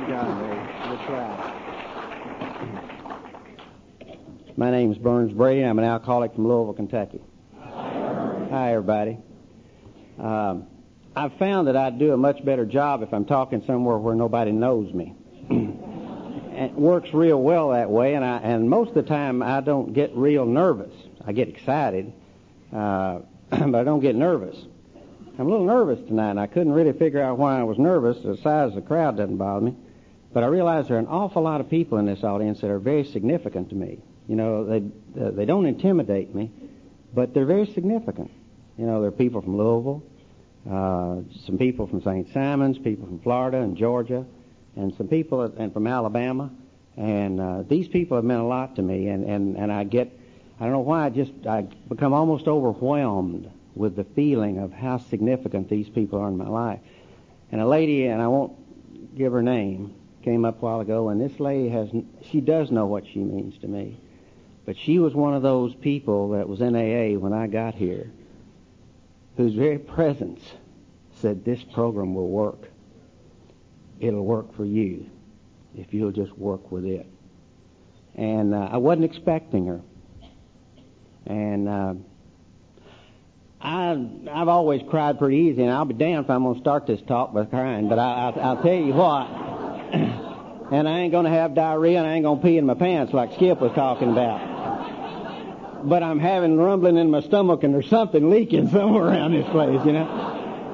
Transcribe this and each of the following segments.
job, Ray. Good try. My name's Burns Brady. I'm an alcoholic from Louisville, Kentucky. Hi, everybody. I've found that I do a much better job if I'm talking somewhere where nobody knows me. It works real well that way, and most of the time I don't get real nervous. I get excited, but I don't get nervous. I'm a little nervous tonight, and I couldn't really figure out why I was nervous. The size of the crowd doesn't bother me. But I realize there are an awful lot of people in this audience that are very significant to me. You know, they don't intimidate me, but they're very significant. You know, there are people from Louisville, some people from St. Simons, people from Florida and Georgia, and some people and from Alabama. And these people have meant a lot to me, and I don't know why, I become almost overwhelmed with the feeling of how significant these people are in my life. And a lady, and I won't give her name, came up a while ago, and this lady she does know what she means to me. But she was one of those people that was in AA when I got here, whose very presence said, this program will work. It'll work for you if you'll just work with it. And I wasn't expecting her. And I've always cried pretty easy, and I'll be damned if I'm going to start this talk by crying. But I'll tell you what, and I ain't going to have diarrhea, and I ain't going to pee in my pants like Skip was talking about. But I'm having rumbling in my stomach, and there's something leaking somewhere around this place, you know.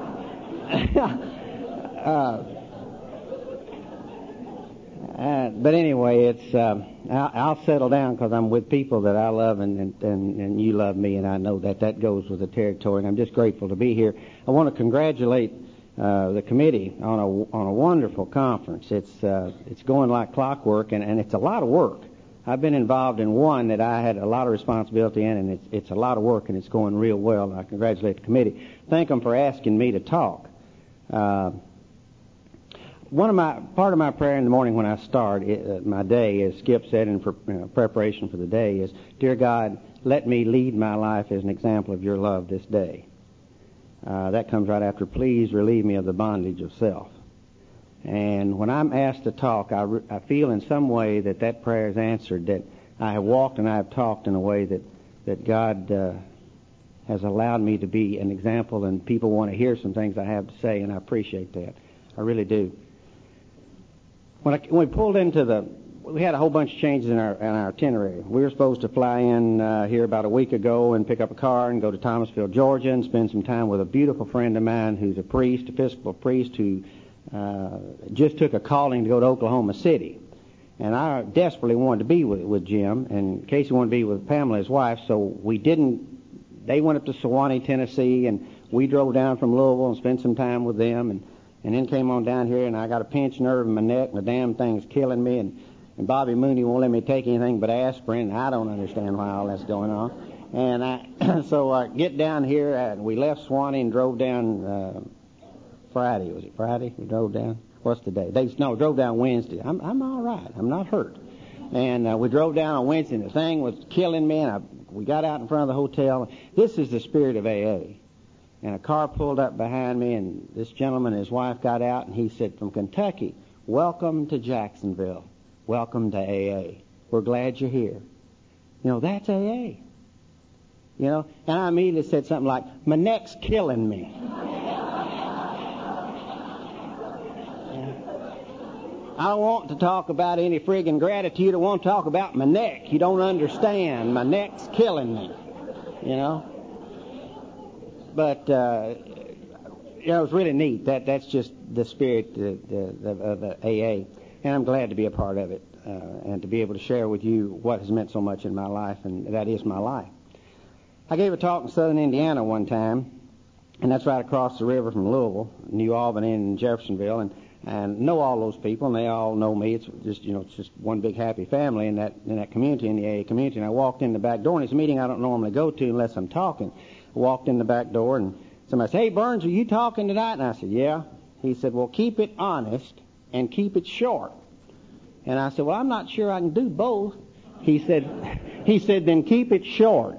But anyway, I'll settle down because I'm with people that I love, and you love me, and I know that goes with the territory. And I'm just grateful to be here. I want to congratulate the committee on a wonderful conference. It's going like clockwork, and it's a lot of work. I've been involved in one that I had a lot of responsibility in, and it's a lot of work, and it's going real well. And I congratulate the committee. Thank them for asking me to talk. Part of my prayer in the morning when I start my day, as Skip said in preparation for the day, is, Dear God, let me lead my life as an example of your love this day. That comes right after, please relieve me of the bondage of self. And when I'm asked to talk, I feel in some way that prayer is answered, that I have walked and I have talked in a way that God has allowed me to be an example, and people want to hear some things I have to say, and I appreciate that. I really do. When we pulled we had a whole bunch of changes in our itinerary. We were supposed to fly in here about a week ago and pick up a car and go to Thomasville, Georgia, and spend some time with a beautiful friend of mine who's a priest, Episcopal priest, who just took a calling to go to Oklahoma City. And I desperately wanted to be with Jim, and Casey wanted to be with Pamela, his wife, so they went up to Sewanee, Tennessee, and we drove down from Louisville and spent some time with them, and then came on down here, and I got a pinched nerve in my neck, and the damn thing's killing me, and Bobby Mooney won't let me take anything but aspirin, and I don't understand why all that's going on. And so I get down here, and we left Sewanee and drove down Friday. Was it Friday we drove down? What's the day? Drove down Wednesday. I'm all right. I'm not hurt. And we drove down on Wednesday, and the thing was killing me, and we got out in front of the hotel. This is the spirit of AA. And a car pulled up behind me, and this gentleman and his wife got out, and he said, from Kentucky, welcome to Jacksonville. Welcome to AA. We're glad you're here. You know, that's AA. You know, and I immediately said something like, my neck's killing me. I don't want to talk about any friggin' gratitude. I want to talk about my neck. You don't understand. My neck's killing me. You know? But, it was really neat. That's just the spirit of AA. And I'm glad to be a part of it and to be able to share with you what has meant so much in my life, and that is my life. I gave a talk in southern Indiana one time, and that's right across the river from Louisville, New Albany and Jeffersonville, and know all those people, and they all know me. It's just one big happy family in that community, in the AA community. And I walked in the back door, and it's a meeting I don't normally go to unless I'm talking. I walked in the back door, and somebody said, hey, Burns, are you talking tonight? And I said, yeah. He said, well, keep it honest and keep it short. And I said, well, I'm not sure I can do both. He said, then keep it short.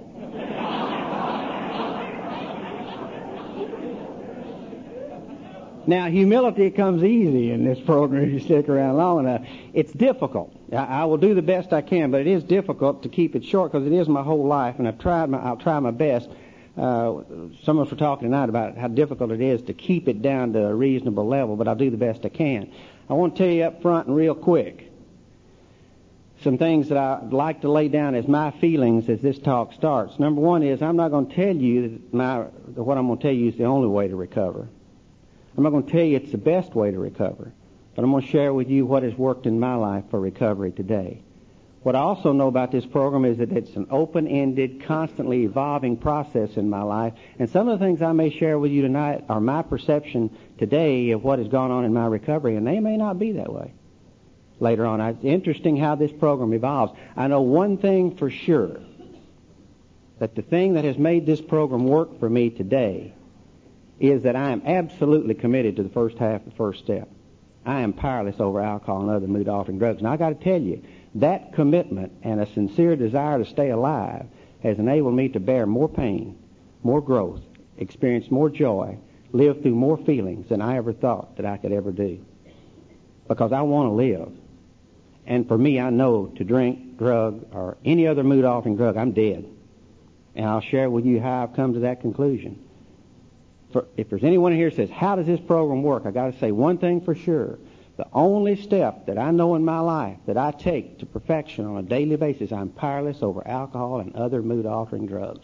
Now, humility comes easy in this program if you stick around long enough. It's difficult. I will do the best I can, but it is difficult to keep it short because it is my whole life, and I'll try my best. Some of us were talking tonight about how difficult it is to keep it down to a reasonable level, but I'll do the best I can. I want to tell you up front and real quick some things that I'd like to lay down as my feelings as this talk starts. Number one is I'm not going to tell you that what I'm going to tell you is the only way to recover. I'm not going to tell you it's the best way to recover, but I'm going to share with you what has worked in my life for recovery today. What I also know about this program is that it's an open-ended, constantly evolving process in my life, and some of the things I may share with you tonight are my perception today of what has gone on in my recovery, and they may not be that way later on. It's interesting how this program evolves. I know one thing for sure, that the thing that has made this program work for me today is that I am absolutely committed to the first half of the first step. I am powerless over alcohol and other mood-altering drugs. And I got to tell you, that commitment and a sincere desire to stay alive has enabled me to bear more pain, more growth, experience more joy, live through more feelings than I ever thought that I could ever do. Because I want to live. And for me, I know to drink, drug, or any other mood-altering drug, I'm dead. And I'll share with you how I've come to that conclusion. If there's anyone here who says, how does this program work? I got to say one thing for sure. The only step that I know in my life that I take to perfection on a daily basis, I'm powerless over alcohol and other mood-altering drugs.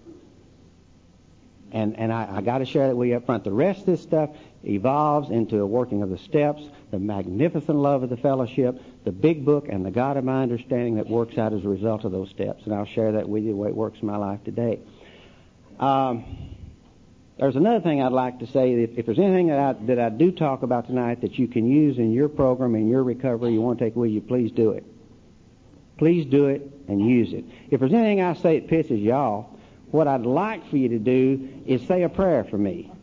And I got to share that with you up front. The rest of this stuff evolves into a working of the steps, the magnificent love of the fellowship, the big book, and the God of my understanding that works out as a result of those steps. And I'll share that with you the way it works in my life today. There's another thing I'd like to say. If there's anything that I do talk about tonight that you can use in your program, in your recovery, you want to take with you, please do it. Please do it and use it. If there's anything I say that pisses you off, what I'd like for you to do is say a prayer for me.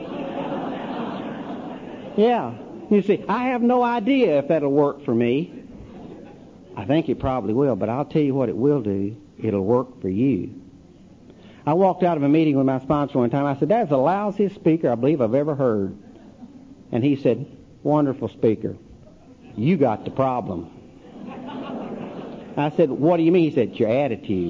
Yeah. You see, I have no idea if that'll work for me. I think it probably will, but I'll tell you what it will do. It'll work for you. I walked out of a meeting with my sponsor one time. I said, "That's the lousiest speaker I believe I've ever heard." And he said, "Wonderful speaker. You got the problem." I said, "What do you mean?" He said, "It's your attitude."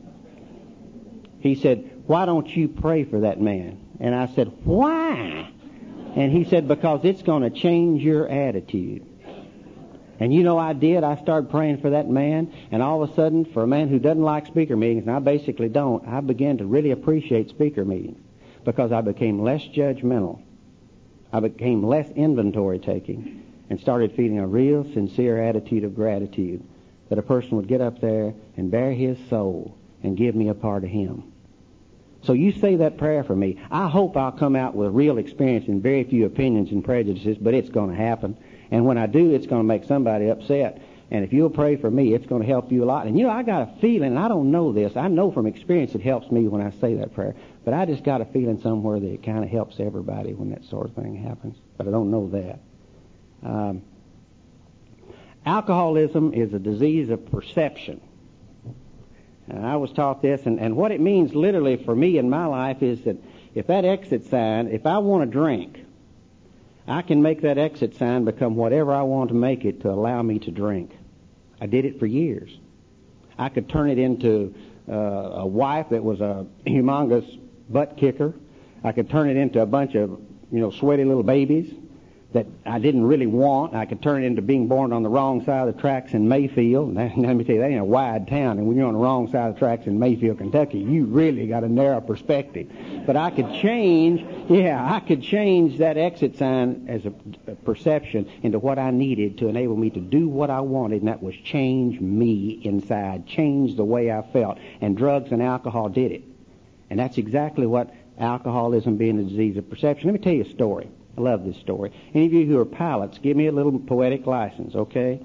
He said, "Why don't you pray for that man?" And I said, "Why?" And he said, "Because it's going to change your attitude." And you know I did. I started praying for that man, and all of a sudden, for a man who doesn't like speaker meetings, and I basically don't, I began to really appreciate speaker meetings because I became less judgmental. I became less inventory taking and started feeling a real sincere attitude of gratitude that a person would get up there and bare his soul and give me a part of him. So you say that prayer for me. I hope I'll come out with real experience and very few opinions and prejudices, but it's going to happen. And when I do, it's going to make somebody upset. And if you'll pray for me, it's going to help you a lot. And you know, I got a feeling, and I don't know this. I know from experience it helps me when I say that prayer. But I just got a feeling somewhere that it kind of helps everybody when that sort of thing happens. But I don't know that. Alcoholism is a disease of perception. And I was taught this, and what it means literally for me in my life is that if that exit sign, if I want to drink, I can make that exit sign become whatever I want to make it to allow me to drink. I did it for years. I could turn it into a wife that was a humongous butt kicker. I could turn it into a bunch of, sweaty little babies that I didn't really want. I could turn it into being born on the wrong side of the tracks in Mayfield. And let me tell you, that ain't a wide town. And when you're on the wrong side of the tracks in Mayfield, Kentucky, you really got a narrow perspective. But I could change that exit sign as a perception into what I needed to enable me to do what I wanted, and that was change me inside, change the way I felt. And drugs and alcohol did it. And that's exactly what alcoholism being a disease of perception. Let me tell you a story. I love this story. Any of you who are pilots, give me a little poetic license, okay?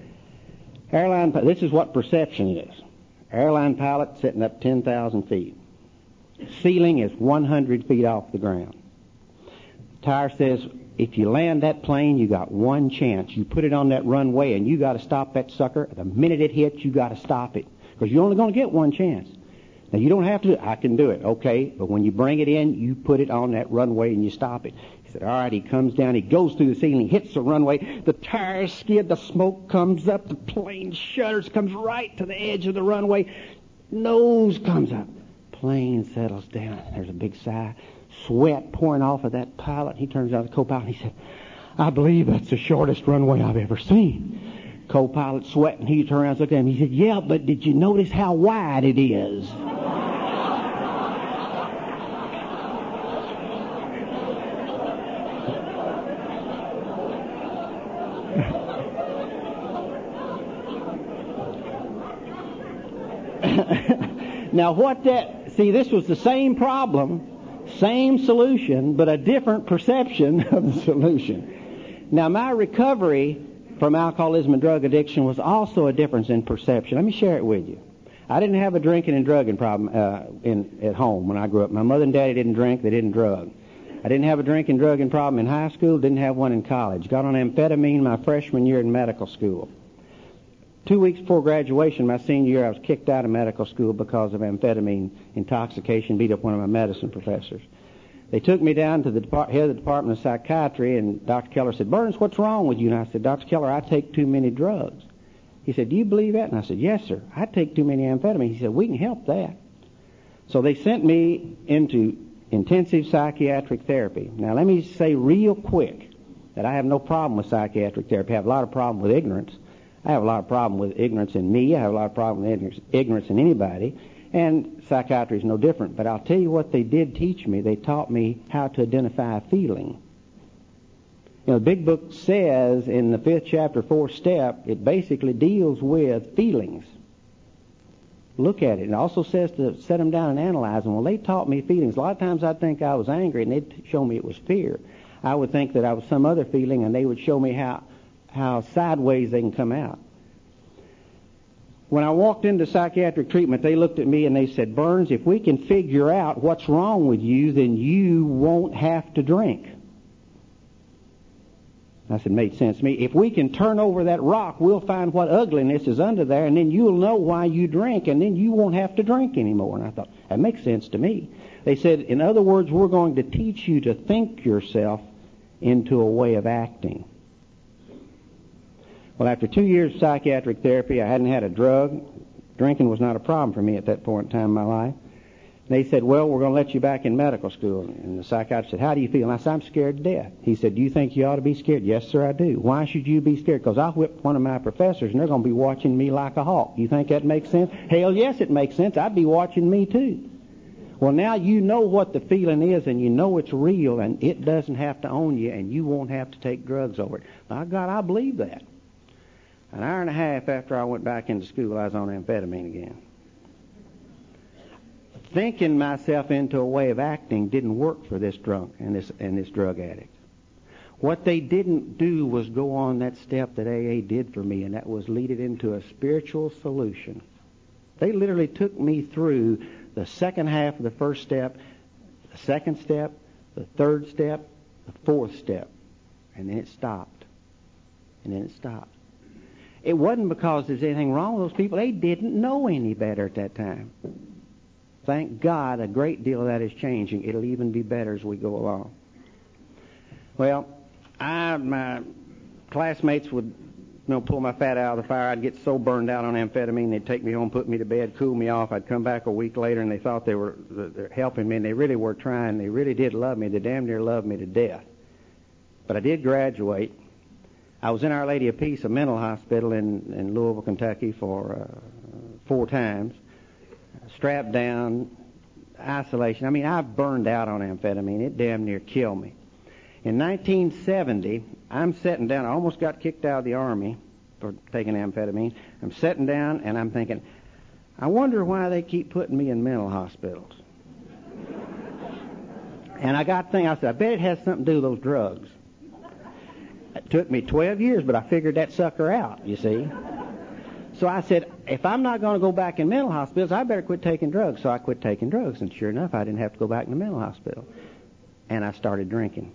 This is what perception is. Airline pilot sitting up 10,000 feet. Ceiling is 100 feet off the ground. Tire says, if you land that plane, you got one chance. You put it on that runway, and you got to stop that sucker. The minute it hits, you got to stop it, because you're only going to get one chance. Now, you don't have to. I can do it, okay? But when you bring it in, you put it on that runway and you stop it. said, all right. He comes down. He goes through the ceiling. He hits the runway. The tires skid. The smoke comes up. The plane shudders. Comes right to the edge of the runway. Nose comes up. Plane settles down. There's a big sigh. Sweat pouring off of that pilot. He turns out to the co-pilot and he said, I believe that's the shortest runway I've ever seen. Co-pilot sweating. He turned around and looked at him. He said, yeah, but did you notice how wide it is? Now this was the same problem, same solution, but a different perception of the solution. Now, my recovery from alcoholism and drug addiction was also a difference in perception. Let me share it with you. I didn't have a drinking and drugging problem at home when I grew up. My mother and daddy didn't drink, they didn't drug. I didn't have a drinking and drugging problem in high school, didn't have one in college. Got on amphetamine my freshman year in medical school. 2 weeks before graduation, my senior year, I was kicked out of medical school because of amphetamine intoxication, beat up one of my medicine professors. They took me down to the head of the Department of Psychiatry, and Dr. Keller said, Burns, what's wrong with you? And I said, Dr. Keller, I take too many drugs. He said, do you believe that? And I said, yes, sir. I take too many amphetamines. He said, we can help that. So they sent me into intensive psychiatric therapy. Now, let me say real quick that I have no problem with psychiatric therapy. I have a lot of problem with ignorance. I have a lot of problem with ignorance in me. I have a lot of problem with ignorance in anybody. And psychiatry is no different. But I'll tell you what they did teach me. They taught me how to identify a feeling. You know, the big book says in the 5th chapter, 4th step, it basically deals with feelings. Look at it. It also says to set them down and analyze them. Well, they taught me feelings. A lot of times I'd think I was angry, and they'd show me it was fear. I would think that I was some other feeling, and they would show me how sideways they can come out. When I walked into psychiatric treatment, they looked at me and they said, Burns, if we can figure out what's wrong with you, then you won't have to drink. I said, made sense to me. If we can turn over that rock, we'll find what ugliness is under there, and then you'll know why you drink, and then you won't have to drink anymore. And I thought, that makes sense to me. They said, in other words, we're going to teach you to think yourself into a way of acting. Well, after 2 years of psychiatric therapy, I hadn't had a drug. Drinking was not a problem for me at that point in time in my life. They said, well, we're going to let you back in medical school. And the psychiatrist said, how do you feel? And I said, I'm scared to death. He said, do you think you ought to be scared? Yes, sir, I do. Why should you be scared? Because I whipped one of my professors, and they're going to be watching me like a hawk. You think that makes sense? Hell, yes, it makes sense. I'd be watching me, too. Well, now you know what the feeling is, and you know it's real, and it doesn't have to own you, and you won't have to take drugs over it. Now, God, I believe that. An hour and a half after I went back into school, I was on amphetamine again. Thinking myself into a way of acting didn't work for this drunk and this drug addict. What they didn't do was go on that step that AA did for me, and that was lead it into a spiritual solution. They literally took me through the second half of the first step, the second step, the third step, the fourth step, and then it stopped. And then it stopped. It wasn't because there's anything wrong with those people. They didn't know any better at that time. Thank God a great deal of that is changing. It'll even be better as we go along. Well, my classmates would pull my fat out of the fire. I'd get so burned out on amphetamine, they'd take me home, put me to bed, cool me off. I'd come back a week later, and they thought they're helping me, and they really were trying. They really did love me. They damn near loved me to death. But I did graduate. I was in Our Lady of Peace, a mental hospital in Louisville, Kentucky, for 4 times. Strapped down, isolation. I mean, I burned out on amphetamine. It damn near killed me. In 1970, I'm sitting down. I almost got kicked out of the Army for taking amphetamine. I'm sitting down, and I'm thinking, I wonder why they keep putting me in mental hospitals. And I got thinking, I said, I bet it has something to do with those drugs. It took me 12 years, but I figured that sucker out, you see. So I said, if I'm not going to go back in mental hospitals, I better quit taking drugs. So I quit taking drugs, and sure enough, I didn't have to go back in the mental hospital. And I started drinking.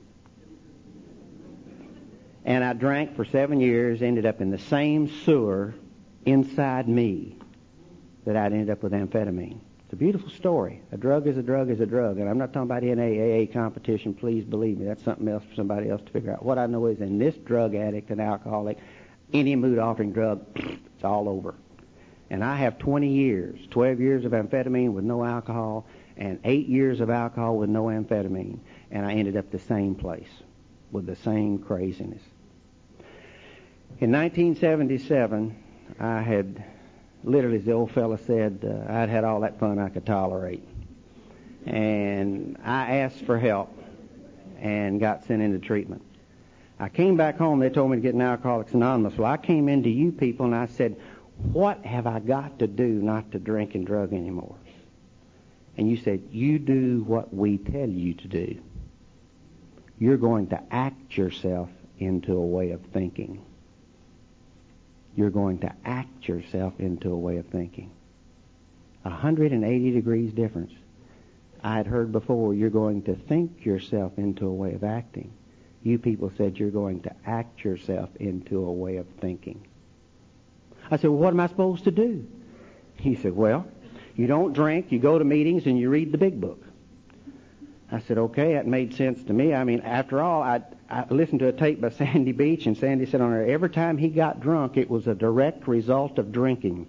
And I drank for 7 years, ended up in the same sewer inside me that I'd ended up with amphetamine. It's a beautiful story. A drug is a drug is a drug. And I'm not talking about NAAA competition. Please believe me. That's something else for somebody else to figure out. What I know is in this drug addict and alcoholic, any mood-altering drug, it's all over. And I have 20 years, 12 years of amphetamine with no alcohol, and 8 years of alcohol with no amphetamine. And I ended up the same place with the same craziness. In 1977, I had, literally, as the old fella said, I'd had all that fun I could tolerate. And I asked for help and got sent into treatment. I came back home, they told me to get in Alcoholics Anonymous. Well, I came into you people and I said, what have I got to do not to drink and drug anymore? And you said, you do what we tell you to do. You're going to act yourself into a way of thinking. You're going to act yourself into a way of thinking. 180 degrees difference. I had heard before, you're going to think yourself into a way of acting. You people said you're going to act yourself into a way of thinking. I said, well, what am I supposed to do? He said, well, you don't drink, you go to meetings, and you read the big book. I said, okay, that made sense to me. I mean, after all, I listened to a tape by Sandy Beach, and Sandy said on there, every time he got drunk, it was a direct result of drinking.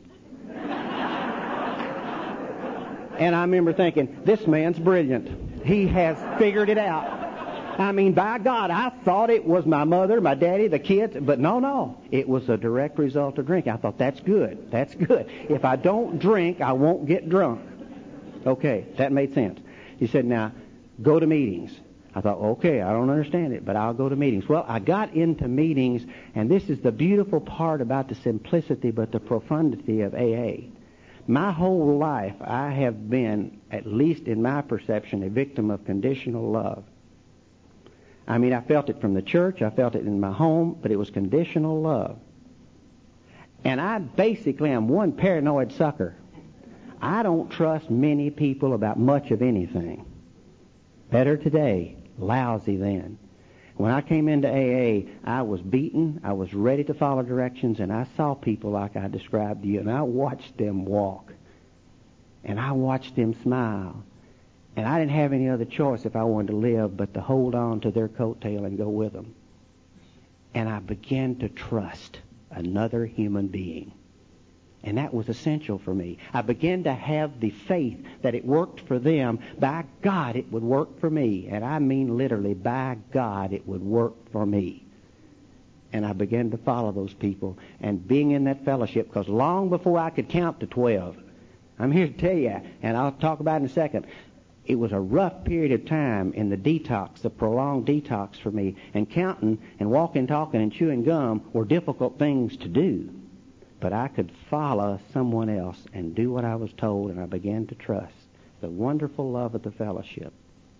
And I remember thinking, this man's brilliant. He has figured it out. I mean, by God, I thought it was my mother, my daddy, the kids, but no. It was a direct result of drinking. I thought, that's good. That's good. If I don't drink, I won't get drunk. Okay, that made sense. He said, now, go to meetings. I thought, okay, I don't understand it, but I'll go to meetings. Well, I got into meetings, and this is the beautiful part about the simplicity but the profundity of AA. My whole life, I have been, at least in my perception, a victim of conditional love. I mean, I felt it from the church, I felt it in my home, but it was conditional love. And I basically am one paranoid sucker. I don't trust many people about much of anything. Better today, lousy then. When I came into AA, I was beaten, I was ready to follow directions, and I saw people like I described to you, and I watched them walk. And I watched them smile. And I didn't have any other choice if I wanted to live but to hold on to their coattail and go with them. And I began to trust another human being. And that was essential for me. I began to have the faith that it worked for them. By God, it would work for me. And I mean literally, by God, it would work for me. And I began to follow those people and being in that fellowship, because long before I could count to 12, I'm here to tell you, and I'll talk about it in a second, it was a rough period of time in the detox, the prolonged detox for me. And counting and walking, talking, and chewing gum were difficult things to do. But I could follow someone else and do what I was told, and I began to trust the wonderful love of the fellowship.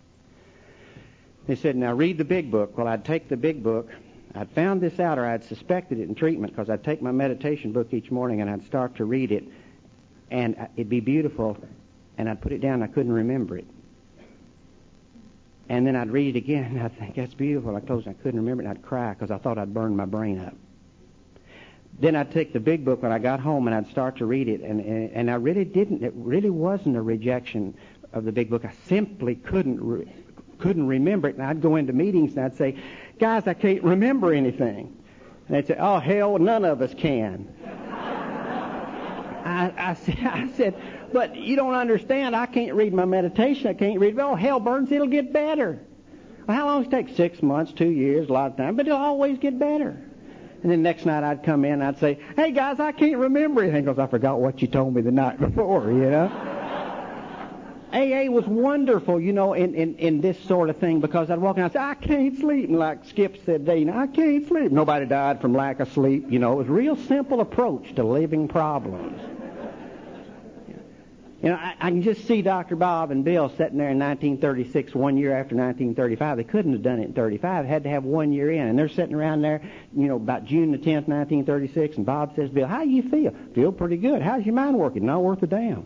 They said, now read the big book. Well, I'd take the big book. I'd found this out, or I'd suspected it in treatment, because I'd take my meditation book each morning and I'd start to read it, and it'd be beautiful, and I'd put it down and I couldn't remember it. And then I'd read it again, and I'd think, that's beautiful. I closed, I couldn't remember it, and I'd cry because I thought I'd burned my brain up. Then I'd take the big book when I got home, and I'd start to read it, and I really didn't. It really wasn't a rejection of the big book. I simply couldn't remember it, and I'd go into meetings, and I'd say, guys, I can't remember anything. And they'd say, oh, hell, none of us can. I said, but you don't understand. I can't read my meditation. I can't read. Oh, hell, Burns, it'll get better. Well, how long does it take? 6 months, 2 years, a lot of time, but it'll always get better. And then next night I'd come in and I'd say, hey, guys, I can't remember anything because I forgot what you told me the night before, you know. AA was wonderful, you know, in this sort of thing, because I'd walk in and I'd say, I can't sleep. And like Skip said, I can't sleep. Nobody died from lack of sleep. You know, it was a real simple approach to living problems. You know, I can just see Dr. Bob and Bill sitting there in 1936, 1 year after 1935. They couldn't have done it in 35. They had to have 1 year in. And they're sitting around there, you know, about June the 10th, 1936. And Bob says, Bill, how do you feel? Feel pretty good. How's your mind working? Not worth a damn.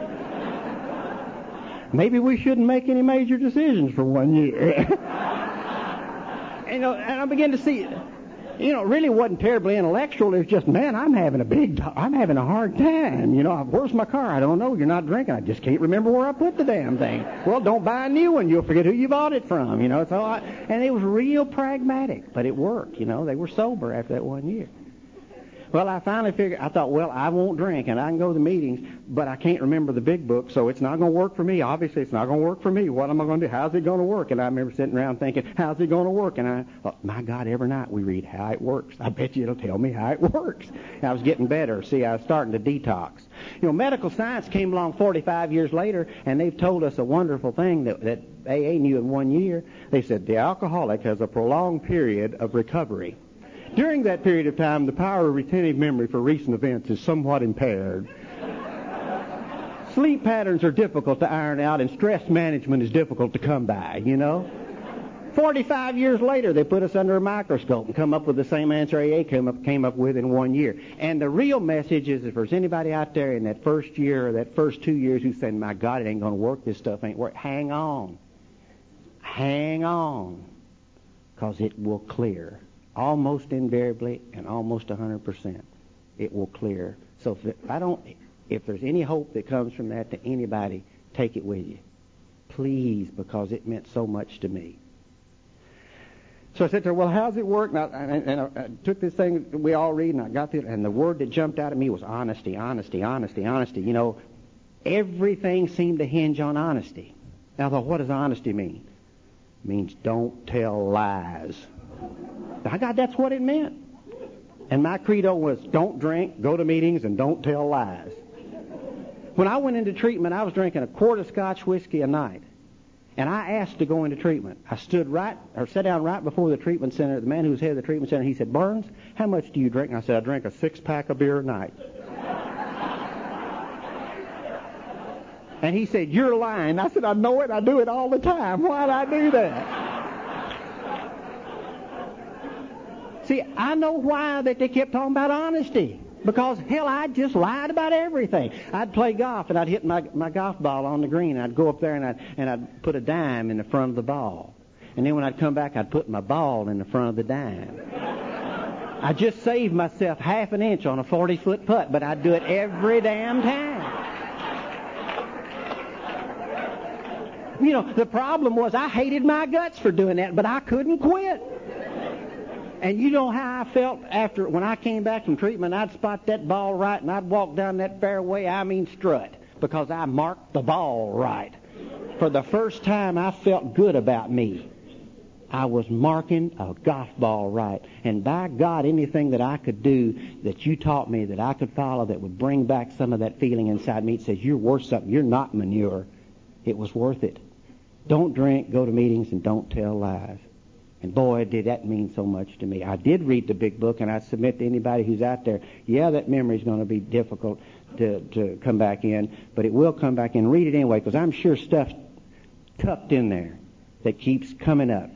Maybe we shouldn't make any major decisions for 1 year. You know, and I began to see really wasn't terribly intellectual. It was just, man, I'm having a hard time. Where's my car? I don't know. You're not drinking. I just can't remember where I put the damn thing. Well, don't buy a new one. You'll forget who you bought it from. And it was real pragmatic, but it worked. They were sober after that 1 year. Well, I finally figured, I thought, well, I won't drink, and I can go to the meetings, but I can't remember the big book, so it's not going to work for me. Obviously, it's not going to work for me. What am I going to do? How's it going to work? And I remember sitting around thinking, how's it going to work? And I thought, my God, every night we read how it works. I bet you it'll tell me how it works. And I was getting better. See, I was starting to detox. Medical science came along 45 years later, and they've told us a wonderful thing that AA knew in 1 year. They said the alcoholic has a prolonged period of recovery. During that period of time, the power of retentive memory for recent events is somewhat impaired. Sleep patterns are difficult to iron out, and stress management is difficult to come by, 45 years later, they put us under a microscope and come up with the same answer AA came up with in 1 year. And the real message is, if there's anybody out there in that first year or that first 2 years who's saying, my God, it ain't going to work, this stuff ain't work, hang on. Hang on, because it will clear. Almost invariably and almost 100%, it will clear. So if there's any hope that comes from that to anybody, take it with you, please, because it meant so much to me. So I said to her, well, how's it work? And I took this thing we all read, and I got it, and the word that jumped out at me was honesty, honesty, honesty, honesty. Everything seemed to hinge on honesty. And I thought, what does honesty mean? It means don't tell lies. I got that's what it meant. And my credo was don't drink, go to meetings, and don't tell lies. When I went into treatment, I was drinking a quart of Scotch whiskey a night. And I asked to go into treatment. I sat down right before the treatment center, the man who was head of the treatment center. He said, Burns, how much do you drink? And I said, I drink a 6-pack of beer a night. And he said, you're lying. I said, I know it. I do it all the time. Why'd I do that? See, I know why that they kept talking about honesty. Because, hell, I just lied about everything. I'd play golf, and I'd hit my golf ball on the green. I'd go up there, and I'd put a dime in the front of the ball. And then when I'd come back, I'd put my ball in the front of the dime. I just saved myself half an inch on a 40-foot putt, but I'd do it every damn time. The problem was I hated my guts for doing that, but I couldn't quit. And you know how I felt when I came back from treatment? I'd spot that ball right, and I'd walk down that fairway, strut, because I marked the ball right. For the first time, I felt good about me. I was marking a golf ball right. And by God, anything that I could do that you taught me that I could follow that would bring back some of that feeling inside me, it says, you're worth something. You're not manure. It was worth it. Don't drink, go to meetings, and don't tell lies. And boy, did that mean so much to me. I did read the big book, and I submit to anybody who's out there, that memory's going to be difficult to come back in, but it will come back in. Read it anyway, because I'm sure stuff's tucked in there that keeps coming up.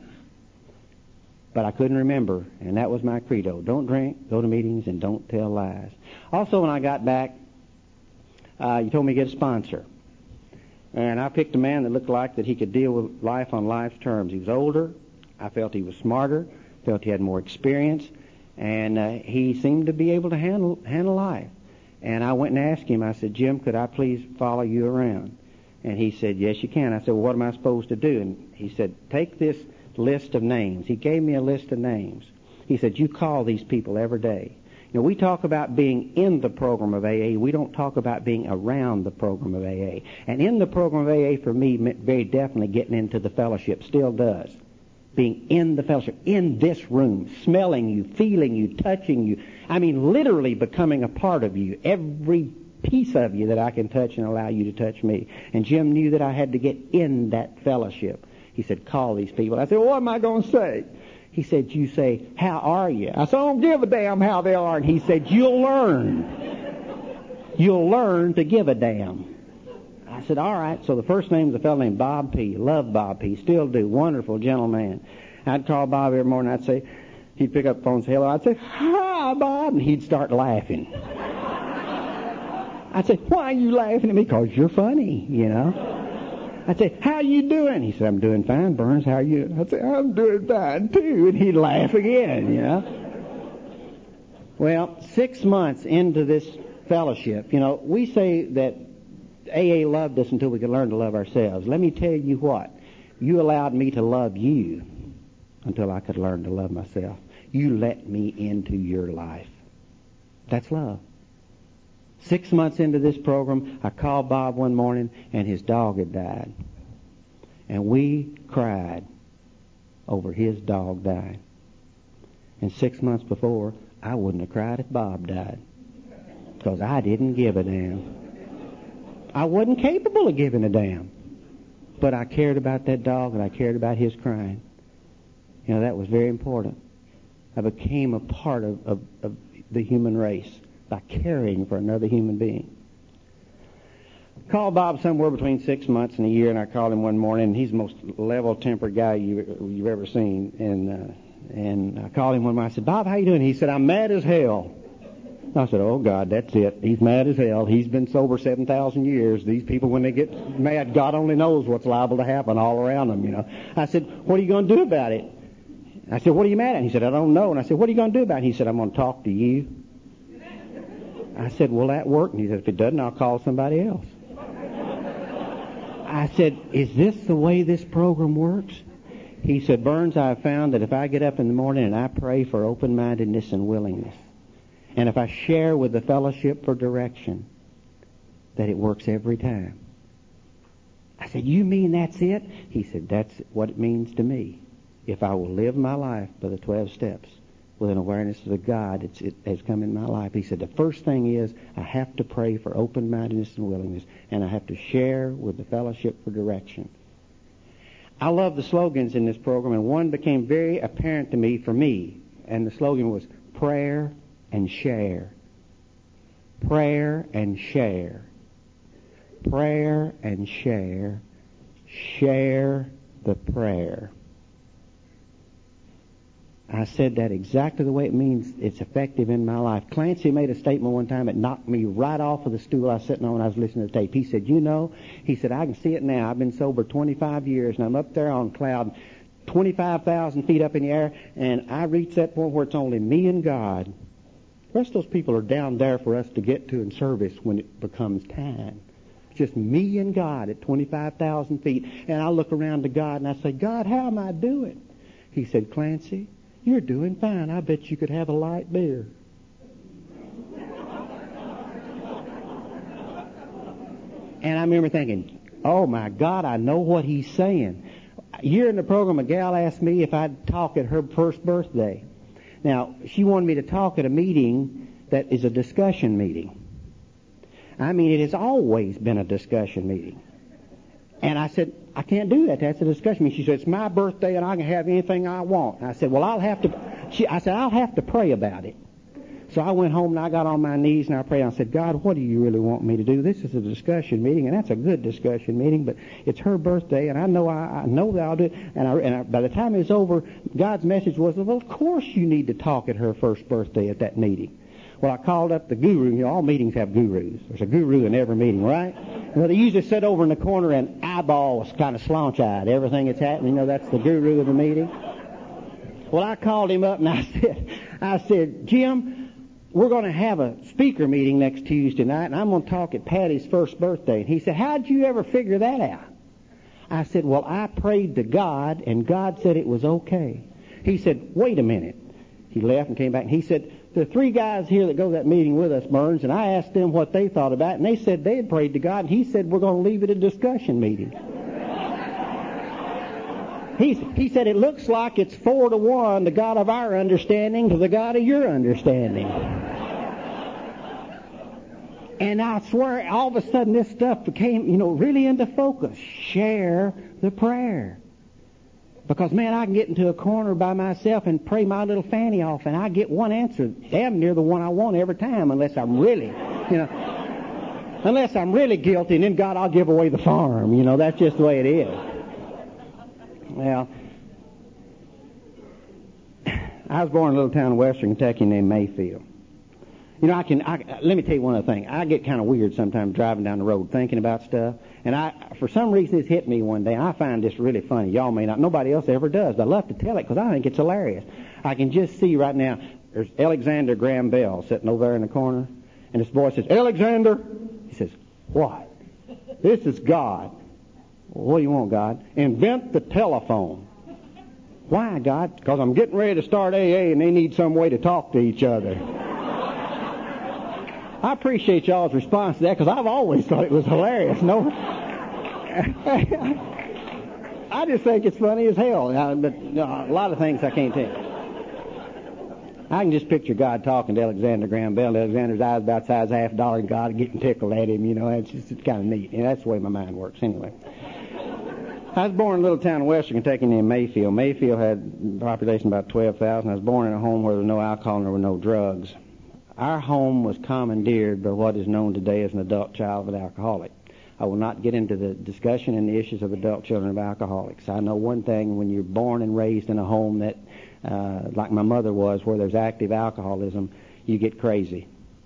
But I couldn't remember, and that was my credo. Don't drink, go to meetings, and don't tell lies. Also, when I got back, you told me to get a sponsor. And I picked a man that looked like that he could deal with life on life's terms. He was older. I felt he was smarter, felt he had more experience, and he seemed to be able to handle life. And I went and asked him, I said, Jim, could I please follow you around? And he said, yes, you can. I said, well, what am I supposed to do? And he said, take this list of names. He gave me a list of names. He said, you call these people every day. We talk about being in the program of AA. We don't talk about being around the program of AA. And in the program of AA, for me, meant very definitely getting into the fellowship. Still does. Being in the fellowship, in this room, smelling you, feeling you, touching you. Literally becoming a part of you. Every piece of you that I can touch and allow you to touch me. And Jim knew that I had to get in that fellowship. He said, call these people. I said, well, what am I going to say? He said, you say, how are you? I said, I don't give a damn how they are. And he said, you'll learn. You'll learn to give a damn. I said, all right. So the first name was a fellow named Bob P. Love Bob P. Still do. Wonderful gentleman. I'd call Bob every morning. I'd say, he'd pick up the phone and say, hello. I'd say, hi, Bob. And he'd start laughing. I'd say, why are you laughing at me? Because you're funny, I'd say, how you doing? He said, I'm doing fine, Burns. How are you? I'd say, I'm doing fine, too. And he'd laugh again, Well, 6 months into this fellowship, we say that AA loved us until we could learn to love ourselves. Let me tell you what. You allowed me to love you until I could learn to love myself. You let me into your life. That's love. 6 months into this program, I called Bob one morning, and his dog had died. And we cried over his dog dying. And 6 months before, I wouldn't have cried if Bob died, because I didn't give a damn. I wasn't capable of giving a damn. But I cared about that dog, and I cared about his crying. That was very important. I became a part of the human race by caring for another human being. Called Bob somewhere between 6 months and a year, and I called him one morning, and he's the most level-tempered guy you've ever seen. And I called him one morning. I said, Bob, how you doing? He said, I'm mad as hell. I said, oh, God, that's it. He's mad as hell. He's been sober 7,000 years. These people, when they get mad, God only knows what's liable to happen all around them, I said, what are you going to do about it? I said, what are you mad at? He said, I don't know. And I said, what are you going to do about it? He said, I'm going to talk to you. I said, will that work? And he said, if it doesn't, I'll call somebody else. I said, is this the way this program works? He said, Burns, I have found that if I get up in the morning and I pray for open-mindedness and willingness, and if I share with the fellowship for direction, that it works every time. I said, you mean that's it? He said, that's what it means to me. If I will live my life by the 12 steps with an awareness of the God that has come in my life. He said, the first thing is I have to pray for open-mindedness and willingness, and I have to share with the fellowship for direction. I love the slogans in this program, and one became very apparent to me for me, and the slogan was prayer and share. Prayer and share. Prayer and share. Share the prayer. I said that exactly the way it means it's effective in my life. Clancy made a statement one time that knocked me right off of the stool I was sitting on when I was listening to the tape. He said, he said, I can see it now. I've been sober 25 years, and I'm up there on cloud 25,000 feet up in the air, and I reach that point where it's only me and God. The rest of those people are down there for us to get to in service when it becomes time. It's just me and God at 25,000 feet, and I look around to God, and I say, God, how am I doing? He said, Clancy, you're doing fine. I bet you could have a light beer. And I remember thinking, oh, my God, I know what he's saying. A year in the program, a gal asked me if I'd talk at her first birthday. Now, she wanted me to talk at a meeting that is a discussion meeting. I mean, it has always been a discussion meeting. And I said, I can't do that. That's a discussion meeting. She said, it's my birthday and I can have anything I want. And I said, well, I'll have to pray about it. So I went home and I got on my knees and I prayed. I said, God, what do you really want me to do? This is a discussion meeting, and that's a good discussion meeting, but it's her birthday, and I know that I'll do it. And by the time it was over, God's message was, well, of course you need to talk at her first birthday at that meeting. Well, I called up the guru. All meetings have gurus. There's a guru in every meeting, right? Well, they usually sit over in the corner and eyeballs kind of slouch-eyed. Everything that's happening, that's the guru of the meeting. Well, I called him up and I said, Jim, we're going to have a speaker meeting next Tuesday night, and I'm going to talk at Patty's first birthday. And he said, how'd you ever figure that out? I said, well, I prayed to God, and God said it was okay. He said, wait a minute. He left and came back, and he said, there are 3 guys here that go to that meeting with us, Burns, and I asked them what they thought about it, and they said they had prayed to God, and he said we're going to leave it a discussion meeting. He said it looks like it's 4-1, the God of our understanding to the God of your understanding. And I swear, all of a sudden this stuff became, really into focus. Share the prayer. Because, man, I can get into a corner by myself and pray my little fanny off, and I get one answer, damn near the one I want every time, unless I'm really, unless I'm really guilty, and then God, I'll give away the farm. That's just the way it is. Well, I was born in a little town in western Kentucky named Mayfield. Let me tell you one other thing. I get kind of weird sometimes driving down the road thinking about stuff. And for some reason, it's hit me one day. And I find this really funny. Y'all may not. Nobody else ever does. But I love to tell it because I think it's hilarious. I can just see right now there's Alexander Graham Bell sitting over there in the corner, and this boy says, Alexander! He says, what? This is God. Well, what do you want, God? Invent the telephone. Why, God? Because I'm getting ready to start AA and they need some way to talk to each other. I appreciate y'all's response to that because I've always thought it was hilarious. No, I just think it's funny as hell. But a lot of things I can't tell. I can just picture God talking to Alexander Graham Bell. Alexander's eyes about the size of $50, and God getting tickled at him. You know, it's kind of neat. And that's the way my mind works anyway. I was born in a little town in western Kentucky named Mayfield. Mayfield had a population of about 12,000. I was born in a home where there was no alcohol and there were no drugs. Our home was commandeered by what is known today as an adult child of an alcoholic. I will not get into the discussion and the issues of adult children of alcoholics. I know one thing: when you're born and raised in a home that, like my mother was, where there's active alcoholism, you get crazy.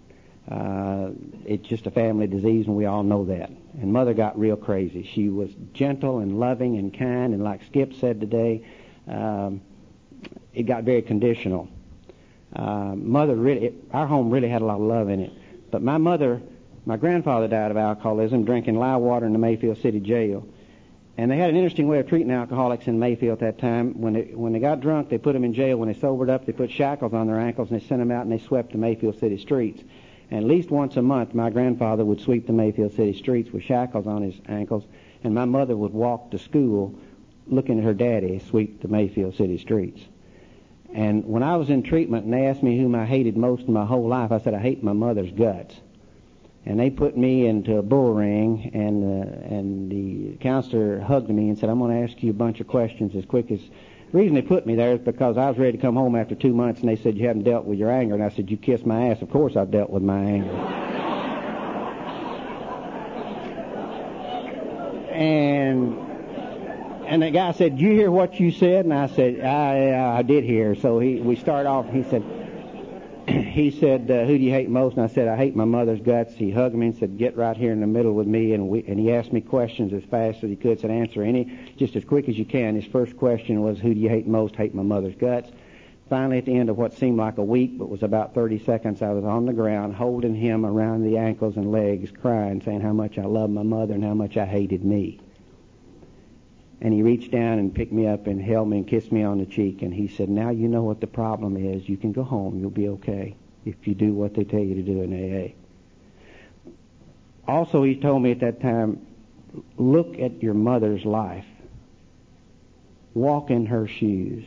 It's just a family disease, and we all know that. And Mother got real crazy. She was gentle and loving and kind, and like Skip said today, it got very conditional. Our home really had a lot of love in it. But my grandfather died of alcoholism, drinking lye water in the Mayfield City Jail. And they had an interesting way of treating alcoholics in Mayfield at that time. When they got drunk, they put them in jail. When they sobered up, they put shackles on their ankles, and they sent them out, and they swept the Mayfield City streets. And at least once a month, my grandfather would sweep the Mayfield City streets with shackles on his ankles, and my mother would walk to school looking at her daddy sweep the Mayfield City streets. And when I was in treatment and they asked me whom I hated most in my whole life, I said I hate my mother's guts. And they put me into a bull ring, and the counselor hugged me and said, I'm going to ask you a bunch of questions as quick as... The reason they put me there is because I was ready to come home after 2 months, and they said, you haven't dealt with your anger. And I said, you kissed my ass. Of course I've dealt with my anger. And the guy said, did you hear what you said? And I said, I did hear. So we started off, and he said, who do you hate most? And I said, I hate my mother's guts. He hugged me and said, get right here in the middle with me. And he asked me questions as fast as he could. Said, answer any, just as quick as you can. His first question was, who do you hate most? Hate my mother's guts. Finally, at the end of what seemed like a week, but was about 30 seconds, I was on the ground holding him around the ankles and legs, crying, saying how much I loved my mother and how much I hated me. And he reached down and picked me up and held me and kissed me on the cheek. And he said, now you know what the problem is. You can go home. You'll be okay if you do what they tell you to do in AA. Also, he told me at that time, look at your mother's life. Walk in her shoes.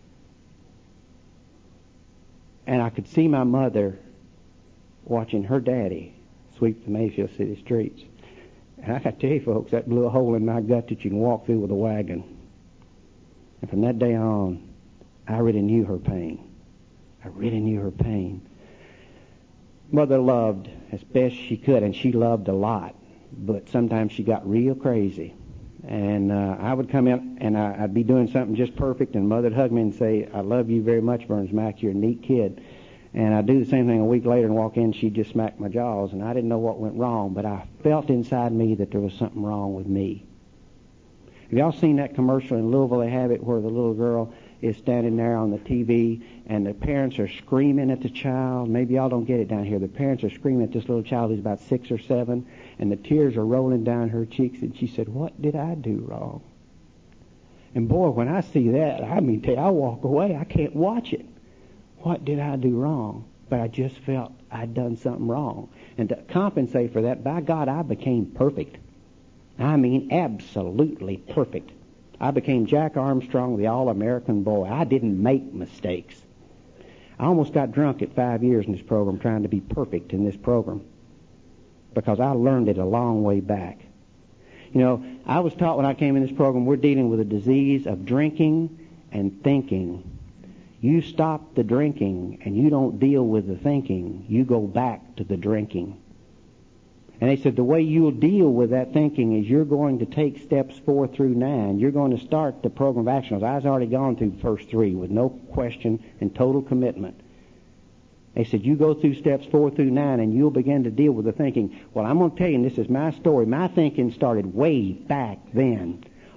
And I could see my mother watching her daddy sweep the Mayfield City streets. And I got to tell you, folks, that blew a hole in my gut that you can walk through with a wagon. And from that day on, I really knew her pain. I really knew her pain. Mother loved as best she could, and she loved a lot. But sometimes she got real crazy. And I would come in, and I'd be doing something just perfect, and Mother'd hug me and say, I love you very much, Burns Mac. You're a neat kid. And I'd do the same thing a week later and walk in, she'd just smack my jaws, and I didn't know what went wrong, but I felt inside me that there was something wrong with me. Have y'all seen that commercial in Louisville? They have it where the little girl is standing there on the TV, and the parents are screaming at the child. Maybe y'all don't get it down here. The parents are screaming at this little child who's about 6 or 7, and the tears are rolling down her cheeks, and she said, what did I do wrong? And boy, when I see that, I walk away. I can't watch it. What did I do wrong? But I just felt I'd done something wrong. And to compensate for that, by God, I became perfect. I mean, absolutely perfect. I became Jack Armstrong, the all-American boy. I didn't make mistakes. I almost got drunk at 5 years in this program trying to be perfect in this program because I learned it a long way back. You know, I was taught when I came in this program, we're dealing with a disease of drinking and thinking. You stop the drinking and you don't deal with the thinking. You go back to the drinking. And they said the way you'll deal with that thinking is you're going to take steps 4 through 9. You're going to start the program of action. I was already gone through the first 3 with no question and total commitment. They said you go through steps 4 through 9 and you'll begin to deal with the thinking. Well, I'm going to tell you, and this is my story, my thinking started way back then.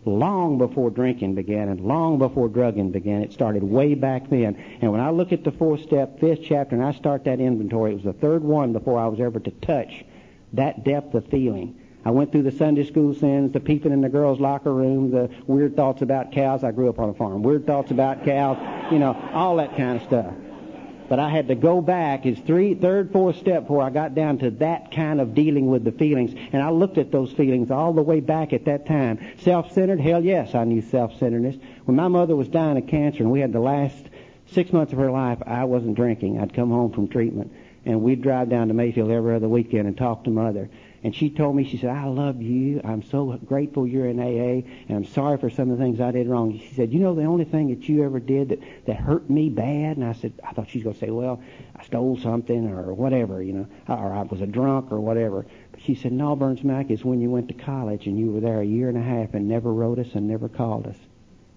long before drinking began and long before drugging began. It started way back then. And when I look at the 4-step, 5th chapter, and I start that inventory, it was the third one before I was ever to touch that depth of feeling. I went through the Sunday school sins, the peeping in the girls' locker room, the weird thoughts about cows. I grew up on a farm. Weird thoughts about cows, all that kind of stuff. But I had to go back. It's third, 4th step before I got down to that kind of dealing with the feelings. And I looked at those feelings all the way back at that time. Self-centered? Hell yes, I knew self-centeredness. When my mother was dying of cancer and we had the last 6 months of her life, I wasn't drinking. I'd come home from treatment. And we'd drive down to Mayfield every other weekend and talk to Mother. And she told me, she said, I love you. I'm so grateful you're in AA, and I'm sorry for some of the things I did wrong. She said, the only thing that you ever did that hurt me bad? And I said, I thought she was going to say, well, I stole something or whatever, or I was a drunk or whatever. But she said, no, Burns Mac, is when you went to college and you were there a year and a half and never wrote us and never called us.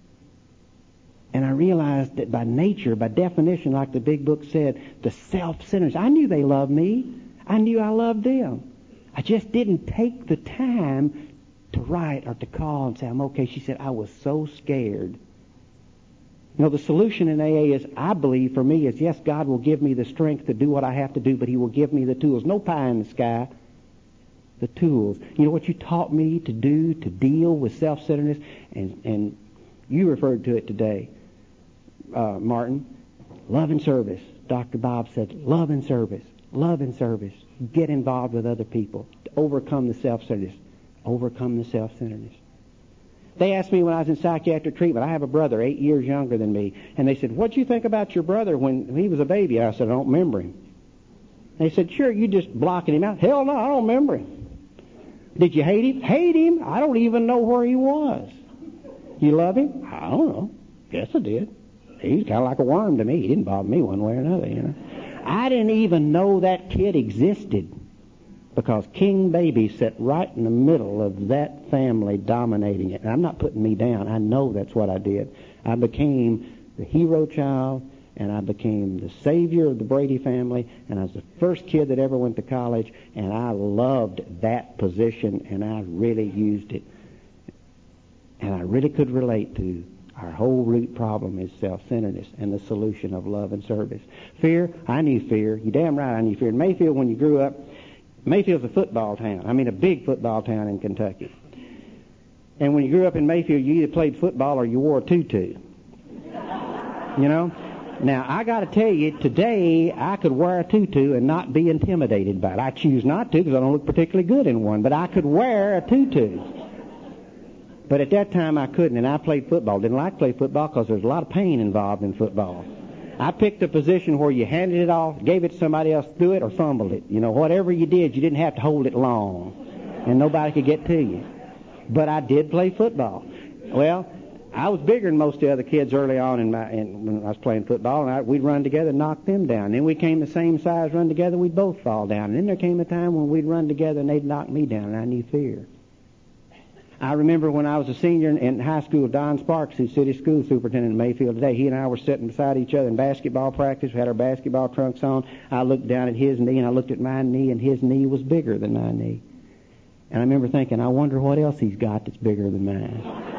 And I realized that by nature, by definition, like the big book said, the self-centeredness, I knew they loved me. I knew I loved them. I just didn't take the time to write or to call and say, I'm okay. She said, I was so scared. The solution in AA is, I believe, for me, is yes, God will give me the strength to do what I have to do, but He will give me the tools. No pie in the sky. The tools. You know what you taught me to do to deal with self-centeredness? And you referred to it today, Martin. Love and service. Dr. Bob said, love and service. Love and service. Get involved with other people. Overcome the self-centeredness. Overcome the self-centeredness. They asked me when I was in psychiatric treatment, I have a brother 8 years younger than me, and they said, what'd you think about your brother when he was a baby? I said, I don't remember him. They said, sure, you just blocking him out. Hell no, I don't remember him. Did you hate him? Hate him? I don't even know where he was. You love him? I don't know. Guess I did. He's kind of like a worm to me. He didn't bother me one way or another, I didn't even know that kid existed because King Baby sat right in the middle of that family dominating it. And I'm not putting me down. I know that's what I did. I became the hero child, and I became the savior of the Brady family, and I was the first kid that ever went to college, and I loved that position, and I really used it. And I really could relate to our whole root problem is self-centeredness and the solution of love and service. Fear, I knew fear. You damn right I knew fear. In Mayfield, when you grew up, Mayfield's a football town. I mean a big football town in Kentucky. And when you grew up in Mayfield, you either played football or you wore a tutu. Now, I got to tell you, today I could wear a tutu and not be intimidated by it. I choose not to because I don't look particularly good in one, but I could wear a tutu. But at that time I couldn't, and I played football. Didn't like to play football because there's a lot of pain involved in football. I picked a position where you handed it off, gave it to somebody else, threw it, or fumbled it. Whatever you did, you didn't have to hold it long, and nobody could get to you. But I did play football. Well, I was bigger than most of the other kids early on when I was playing football, and we'd run together and knock them down. Then we came the same size, run together, we'd both fall down. And then there came a time when we'd run together and they'd knock me down, and I knew fear. I remember when I was a senior in high school, Don Sparks, who's city school superintendent in Mayfield today, he and I were sitting beside each other in basketball practice. We had our basketball trunks on. I looked down at his knee, and I looked at my knee, and his knee was bigger than my knee. And I remember thinking, I wonder what else he's got that's bigger than mine.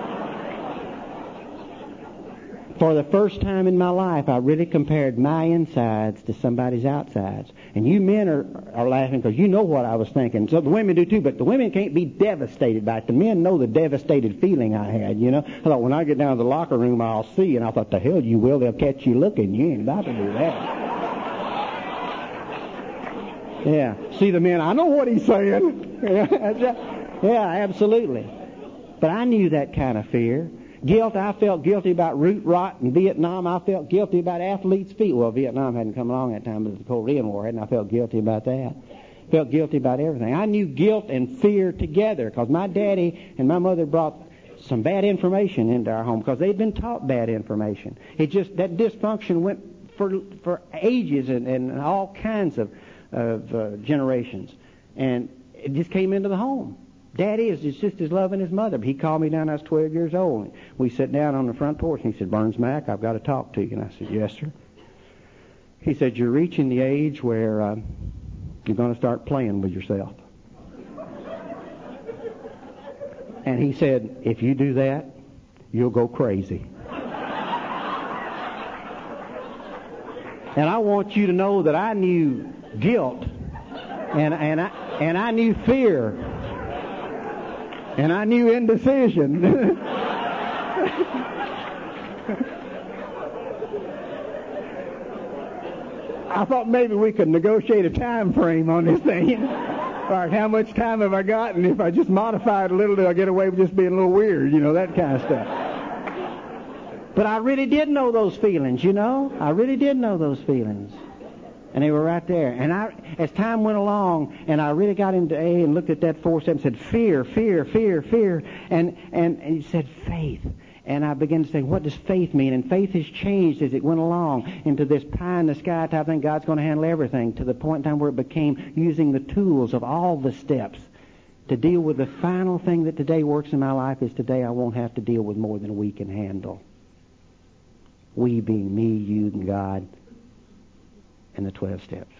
For the first time in my life, I really compared my insides to somebody's outsides. And you men are laughing because you know what I was thinking. So the women do too, but the women can't be devastated by it. The men know the devastated feeling I had, I thought, when I get down to the locker room, I'll see. And I thought, the hell you will. They'll catch you looking. You ain't about to do that. Yeah. See the men, I know what he's saying. Yeah, absolutely. But I knew that kind of fear. Guilt, I felt guilty about root rot in Vietnam. I felt guilty about athletes' feet. Well, Vietnam hadn't come along that time, but the Korean War hadn't. I felt guilty about that. Felt guilty about everything. I knew guilt and fear together because my daddy and my mother brought some bad information into our home because they'd been taught bad information. It just, that dysfunction went for ages and all kinds of generations. And it just came into the home. Daddy is just as loving his mother. He called me down when I was 12 years old. And we sat down on the front porch, and he said, Burns Mac, I've got to talk to you. And I said, yes, sir. He said, you're reaching the age where you're going to start playing with yourself. And he said, if you do that, you'll go crazy. And I want you to know that I knew guilt, and I knew fear, and I knew indecision. I thought maybe we could negotiate a time frame on this thing. All right, how much time have I got? And if I just modify it a little, do I get away with just being a little weird? That kind of stuff. But I really did know those feelings, I really did know those feelings. And they were right there. And as time went along, and I really got into A and looked at that 4 step and said, fear, fear, fear, fear. And he said, faith. And I began to say, what does faith mean? And faith has changed as it went along into this pie in the sky type thing. God's going to handle everything, to the point in time where it became using the tools of all the steps to deal with the final thing that today works in my life is today I won't have to deal with more than we can handle. We being me, you, and God, and the 12 steps.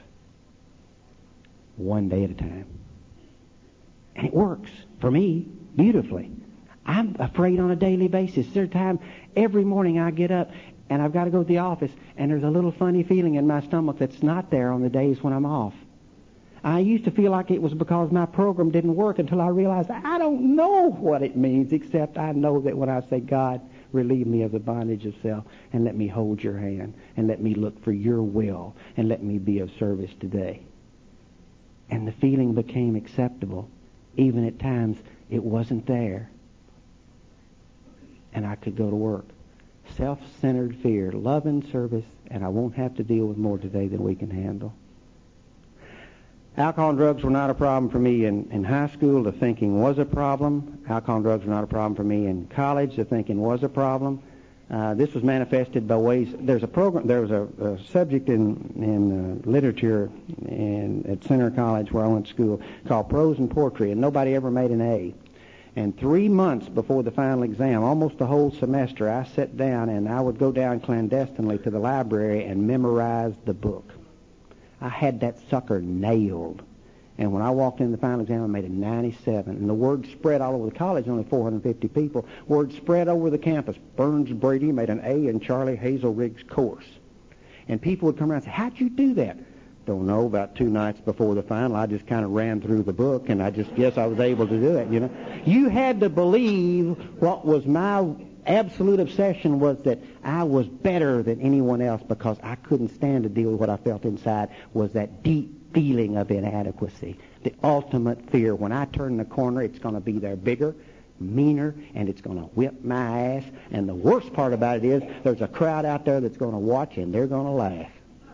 One day at a time. And it works, for me, beautifully. I'm afraid on a daily basis. There's a time every morning I get up and I've got to go to the office and there's a little funny feeling in my stomach that's not there on the days when I'm off. I used to feel like it was because my program didn't work until I realized I don't know what it means, except I know that when I say, God, relieve me of the bondage of self and let me hold your hand and let me look for your will and let me be of service today. And the feeling became acceptable. Even at times it wasn't there. And I could go to work. Self-centered fear, love and service, and I won't have to deal with more today than we can handle. Alcohol and drugs were not a problem for me in high school. The thinking was a problem. Alcohol and drugs were not a problem for me in college. The thinking was a problem. This was manifested by ways. There's a program. There was a subject in literature at Center College where I went to school called Prose and Poetry, and nobody ever made an A. And 3 months before the final exam, almost the whole semester, I sat down and I would go down clandestinely to the library and memorize the book. I had that sucker nailed. And when I walked in the final exam, I made a 97. And the word spread all over the college, only 450 people. Word spread over the campus. Burns Brady made an A in Charlie Hazelrig's course. And people would come around and say, how'd you do that? Don't know, about 2 nights before the final, I just kind of ran through the book, and I just guess I was able to do it, You had to believe what was my absolute obsession was that I was better than anyone else because I couldn't stand to deal with what I felt inside was that deep feeling of inadequacy, the ultimate fear. When I turn the corner, it's going to be there bigger, meaner, and it's going to whip my ass. And the worst part about it is there's a crowd out there that's going to watch, and they're going to laugh.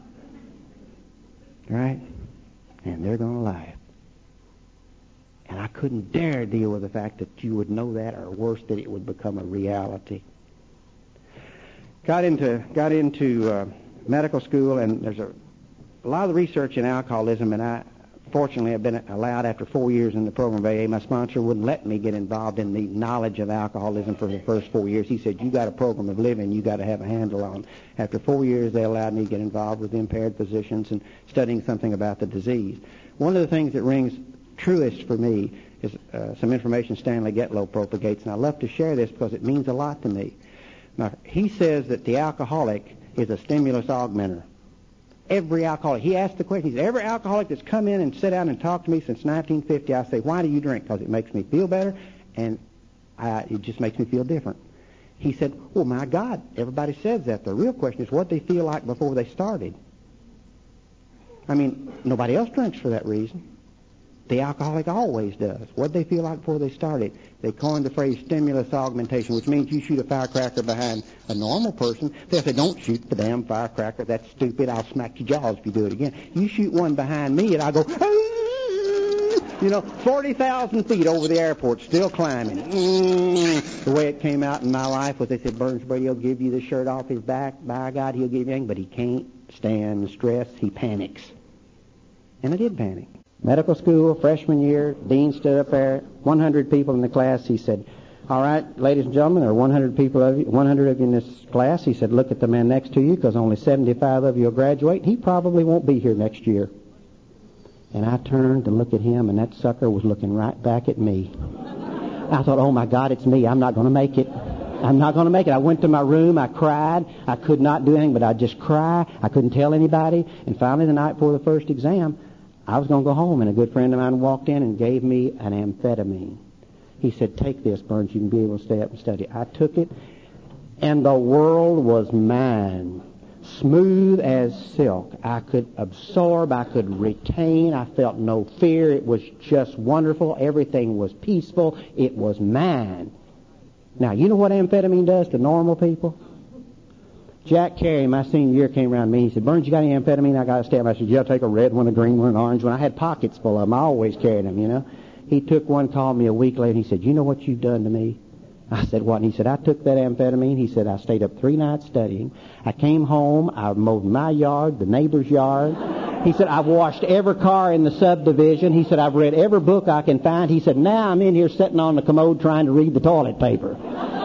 Right? And they're going to laugh. And I couldn't dare deal with the fact that you would know that, or worse, that it would become a reality. Got into medical school, and there's a lot of the research in alcoholism, and I fortunately have been allowed after 4 years in the program of AA. My sponsor wouldn't let me get involved in the knowledge of alcoholism for the first 4 years. He said, you got a program of living you got to have a handle on. After 4 years, they allowed me to get involved with impaired physicians and studying something about the disease. One of the things that rings truest for me is some information Stanley Getlow propagates, and I love to share this because it means a lot to me. Now, he says that the alcoholic is a stimulus augmenter. Every alcoholic. He asked the question. He said, every alcoholic that's come in and sat down and talked to me since 1950, I say, why do you drink? Because it makes me feel better, and it just makes me feel different. He said, well, my God, everybody says that. The real question is what they feel like before they started. I mean, nobody else drinks for that reason. The alcoholic always does. What they feel like before they started. They coined the phrase stimulus augmentation, which means you shoot a firecracker behind a normal person. They'll say, don't shoot the damn firecracker. That's stupid. I'll smack your jaws if you do it again. You shoot one behind me, and I'll go, 40,000 feet over the airport, still climbing. The way it came out in my life was they said, Burns Brady will give you the shirt off his back. By God, he'll give you anything, but he can't stand stress. He panics. And I did panic. Medical school, freshman year, dean stood up there, 100 people in the class. He said, all right, ladies and gentlemen, there are 100 of you in this class. He said, look at the man next to you because only 75 of you will graduate. He probably won't be here next year. And I turned to look at him, and that sucker was looking right back at me. I thought, oh, my God, it's me. I'm not going to make it. I'm not going to make it. I went to my room. I cried. I could not do anything, but I'd just cry. I couldn't tell anybody. And finally, the night before the first exam, I was going to go home, and a good friend of mine walked in and gave me an amphetamine. He said, take this, Burns. You can be able to stay up and study. I took it, and the world was mine. Smooth as silk. I could absorb. I could retain. I felt no fear. It was just wonderful. Everything was peaceful. It was mine. Now, you know what amphetamine does to normal people? Jack Carey, my senior year, came around to me. He said, Burns, you got any amphetamine? I got a stamp. I said, yeah, I'll take a red one, a green one, an orange one. I had pockets full of them. I always carried them, you know. He took one, called me a week later, and he said, you know what you've done to me? I said, what? And he said, I took that amphetamine. He said, I stayed up 3 nights studying. I came home. I mowed my yard, the neighbor's yard. He said, I've washed every car in the subdivision. He said, I've read every book I can find. He said, now I'm in here sitting on the commode trying to read the toilet paper.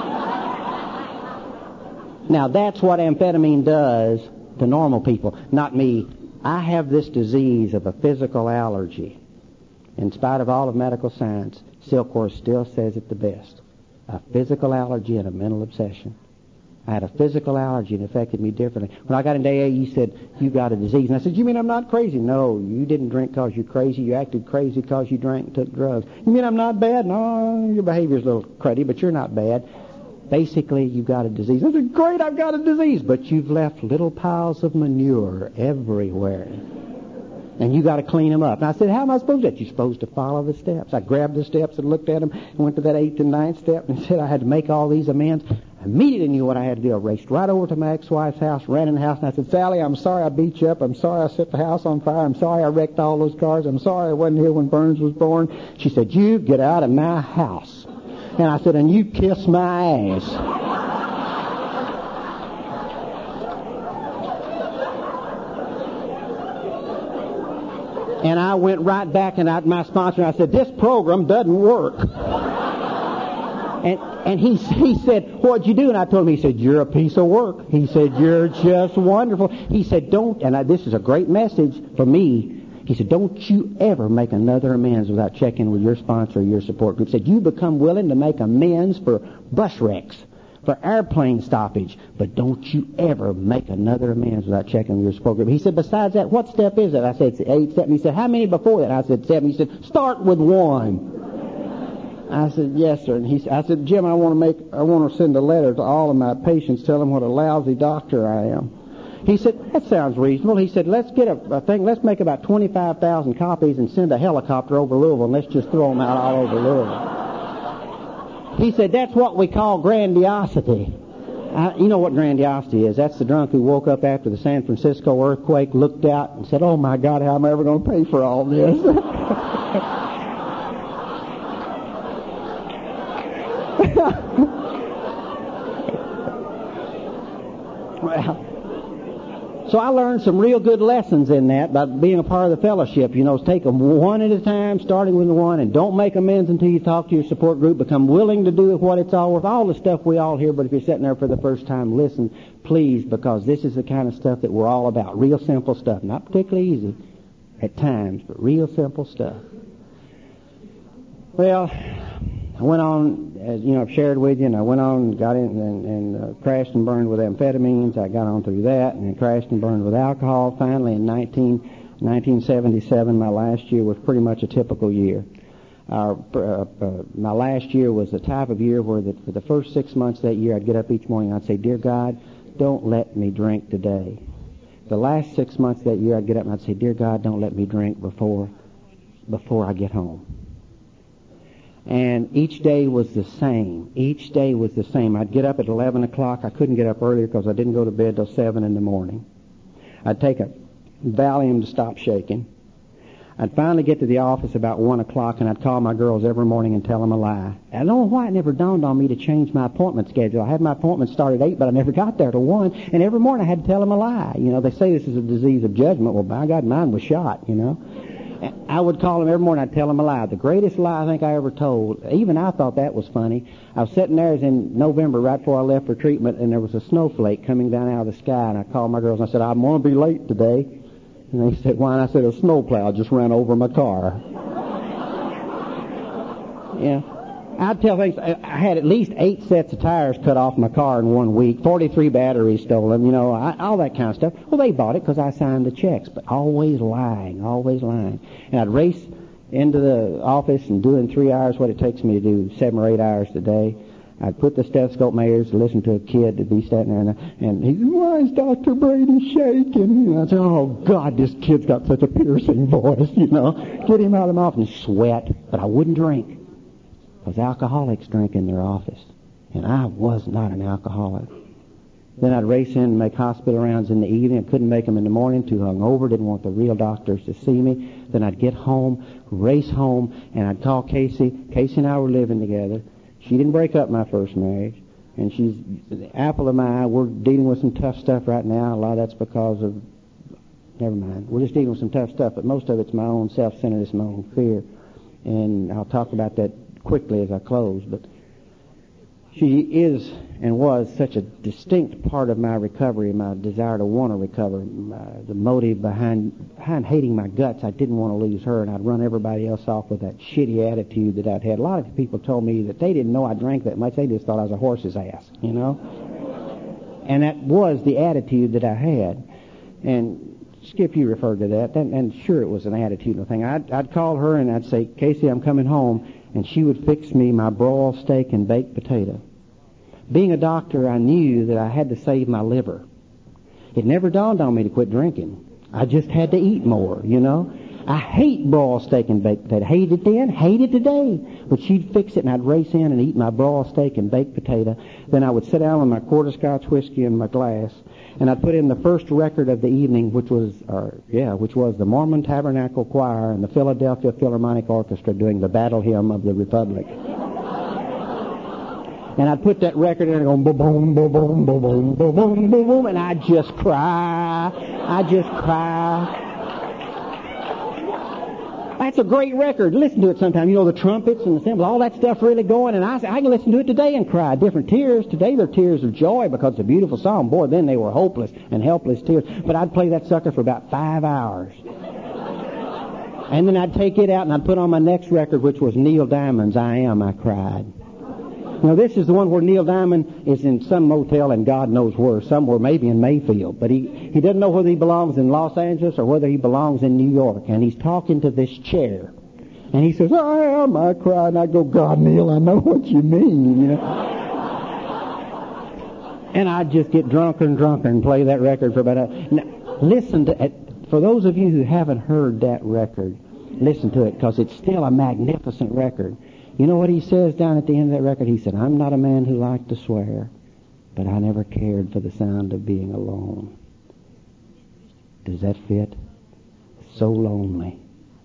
Now, that's what amphetamine does to normal people, not me. I have this disease of a physical allergy. In spite of all of medical science, Silkworth still says it the best. A physical allergy and a mental obsession. I had a physical allergy and it affected me differently. When I got into AA, he said, you got a disease. And I said, you mean I'm not crazy? No, you didn't drink because you're crazy. You acted crazy because you drank and took drugs. You mean I'm not bad? No, your behavior's a little cruddy, but you're not bad. Basically, you've got a disease. I said, great, I've got a disease. But you've left little piles of manure everywhere. And you got to clean them up. And I said, how am I supposed to do that? You're supposed to follow the steps. I grabbed the steps and looked at them and went to that 8th and 9th step and said I had to make all these amends. I immediately knew what I had to do. I raced right over to my ex-wife's house, ran in the house, and I said, Sally, I'm sorry I beat you up. I'm sorry I set the house on fire. I'm sorry I wrecked all those cars. I'm sorry I wasn't here when Burns was born. She said, you get out of my house. And I said, and you kiss my ass. And I went right back and out my sponsor and I said, this program doesn't work. And he said, what'd you do? And I told him, he said, you're a piece of work. He said, you're just wonderful. He said, this is a great message for me. He said, don't you ever make another amends without checking with your sponsor or your support group. He said, you become willing to make amends for bus wrecks, for airplane stoppage, but don't you ever make another amends without checking with your support group. He said, besides that, what step is it? I said, it's the 8th step. And he said, how many before that? I said, 7. He said, start with 1. I said, yes, sir. And I said, Jim, I want to send a letter to all of my patients, tell them what a lousy doctor I am. He said, that sounds reasonable. He said, let's get let's make about 25,000 copies and send a helicopter over Louisville and let's just throw them out all over Louisville. He said, that's what we call grandiosity. You know what grandiosity is. That's the drunk who woke up after the San Francisco earthquake, looked out and said, oh my God, how am I ever going to pay for all this? Well, so I learned some real good lessons in that by being a part of the fellowship. You know, take them one at a time, starting with the one, and don't make amends until you talk to your support group. Become willing to do what it's all worth. All the stuff we all hear, but if you're sitting there for the first time, listen, please, because this is the kind of stuff that we're all about. Real simple stuff. Not particularly easy at times, but real simple stuff. Well, I went on, as you know, I've shared with you, and I went on and got in and crashed and burned with amphetamines. I got on through that, and then crashed and burned with alcohol. Finally, in 1977, my last year was pretty much a typical year. My last year was the type of year where for the first 6 months of that year, I'd get up each morning and I'd say, Dear God, don't let me drink today. The last 6 months of that year, I'd get up and I'd say, Dear God, don't let me drink before I get home. And each day was the same. Each day was the same. I'd get up at 11 o'clock. I couldn't get up earlier because I didn't go to bed till 7 in the morning. I'd take a Valium to stop shaking. I'd finally get to the office about 1 o'clock, and I'd call my girls every morning and tell them a lie. I don't know why it never dawned on me to change my appointment schedule. I had my appointment start at 8, but I never got there till 1, and every morning I had to tell them a lie. You know, they say this is a disease of judgment. Well, by God, mine was shot, you know. I would call them every morning. I'd tell them a lie. The greatest lie I think I ever told. Even I thought that was funny. I was sitting there. It was in November, right before I left for treatment, and there was a snowflake coming down out of the sky. And I called my girls and I said, I'm going to be late today. And they said, why? And I said, a snowplow just ran over my car. Yeah. I'd tell things. I had at least 8 sets of tires cut off my car in 1 week, 43 batteries stolen, all that kind of stuff. Well, they bought it because I signed the checks, but always lying. And I'd race into the office and doing 3 hours what it takes me to do 7 or 8 hours a day. I'd put the stethoscope in my ears to listen to a kid to be standing there, and he said, "Why is Dr. Brady shaking?" And I said, "Oh, God, this kid's got such a piercing voice, Get him out of my office." And sweat, but I wouldn't drink, because alcoholics drink in their office, and I was not an alcoholic. Then I'd race in and make hospital rounds in the evening. I couldn't make them in the morning, too hungover, didn't want the real doctors to see me. Then I'd get home, race home, and I'd call Casey. Casey and I were living together. She didn't break up my first marriage, and she's the apple of my eye. We're dealing with some tough stuff right now. A lot of that's because of, never mind. We're just dealing with some tough stuff, but most of it's my own self-centeredness, my own fear. And I'll talk about that quickly as I close, but she is and was such a distinct part of my recovery, my desire to want to recover, the motive behind hating my guts. I didn't want to lose her, and I'd run everybody else off with that shitty attitude that I'd had. A lot of people told me that they didn't know I drank that much. They just thought I was a horse's ass, And that was the attitude that I had. And Skip, you referred to that, and sure, it was an attitudinal thing. I'd call her and I'd say, "Casey, I'm coming home," and she would fix me my broiled steak and baked potato. Being a doctor, I knew that I had to save my liver. It never dawned on me to quit drinking. I just had to eat more, I hate broiled steak and baked potato. Hate it then, hate it today. But she'd fix it, and I'd race in and eat my broiled steak and baked potato. Then I would sit down with my quarter Scotch whiskey in my glass, and I'd put in the first record of the evening, which was the Mormon Tabernacle Choir and the Philadelphia Philharmonic Orchestra doing the Battle Hymn of the Republic. And I'd put that record in and go boom, boom, boom, boom, boom, boom, boom, boom, boom, boom, and I'd just cry. That's a great record. Listen to it sometime. The trumpets and the cymbals, all that stuff really going. And I can listen to it today and cry. Different tears. Today they're tears of joy because it's a beautiful song. Boy, then they were hopeless and helpless tears. But I'd play that sucker for about 5 hours. And then I'd take it out and I'd put on my next record, which was Neil Diamond's I Am, I Cried. Now, this is the one where Neil Diamond is in some motel and God knows where, somewhere maybe in Mayfield. But he doesn't know whether he belongs in Los Angeles or whether he belongs in New York. And he's talking to this chair. And he says, "I am, I cry." And I go, "God, Neil, I know what you mean, And I'd just get drunker and play that record for about now, listen to it. For those of you who haven't heard that record, listen to it, because it's still a magnificent record. You know what he says down at the end of that record? He said, "I'm not a man who liked to swear, but I never cared for the sound of being alone." Does that fit? So lonely.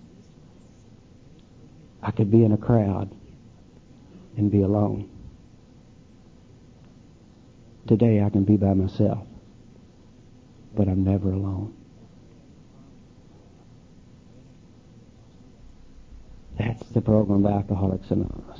I could be in a crowd and be alone. Today I can be by myself, but I'm never alone. That's the program of Alcoholics Anonymous.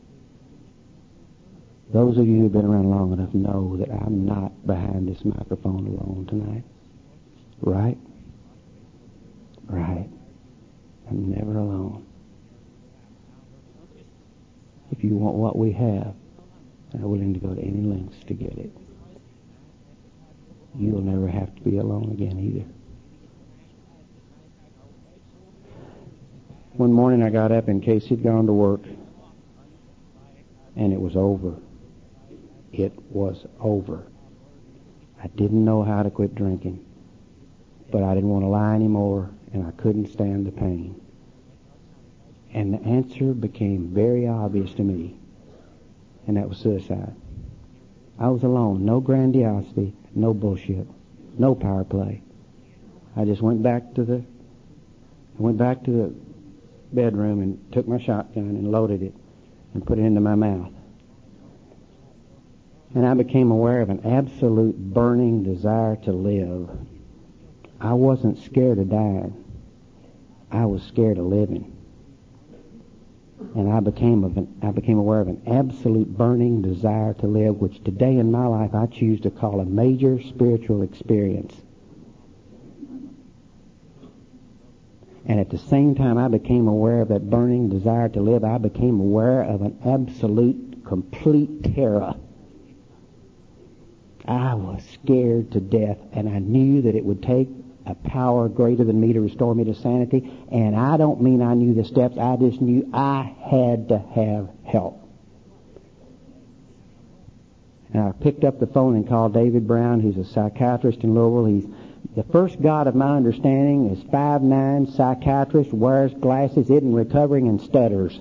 Those of you who've been around long enough know that I'm not behind this microphone alone tonight. Right? Right. I'm never alone. If you want what we have, I'm willing to go to any lengths to get it. You'll never have to be alone again either. One morning I got up and Casey had gone to work, and it was over. It was over. I didn't know how to quit drinking, but I didn't want to lie anymore, and I couldn't stand the pain. And the answer became very obvious to me, and that was suicide. I was alone. No grandiosity, no bullshit, no power play. I just went back to the bedroom and took my shotgun and loaded it and put it into my mouth. And I became aware of an absolute burning desire to live. I wasn't scared of dying. I was scared of living. And I became aware of an absolute burning desire to live, which today in my life I choose to call a major spiritual experience. And at the same time I became aware of that burning desire to live, I became aware of an absolute, complete terror. I was scared to death, and I knew that it would take a power greater than me to restore me to sanity. And I don't mean I knew the steps. I just knew I had to have help. And I picked up the phone and called David Brown, who's a psychiatrist in Louisville. He's the first God of my understanding, is 5'9", psychiatrist, wears glasses, isn't recovering, and stutters.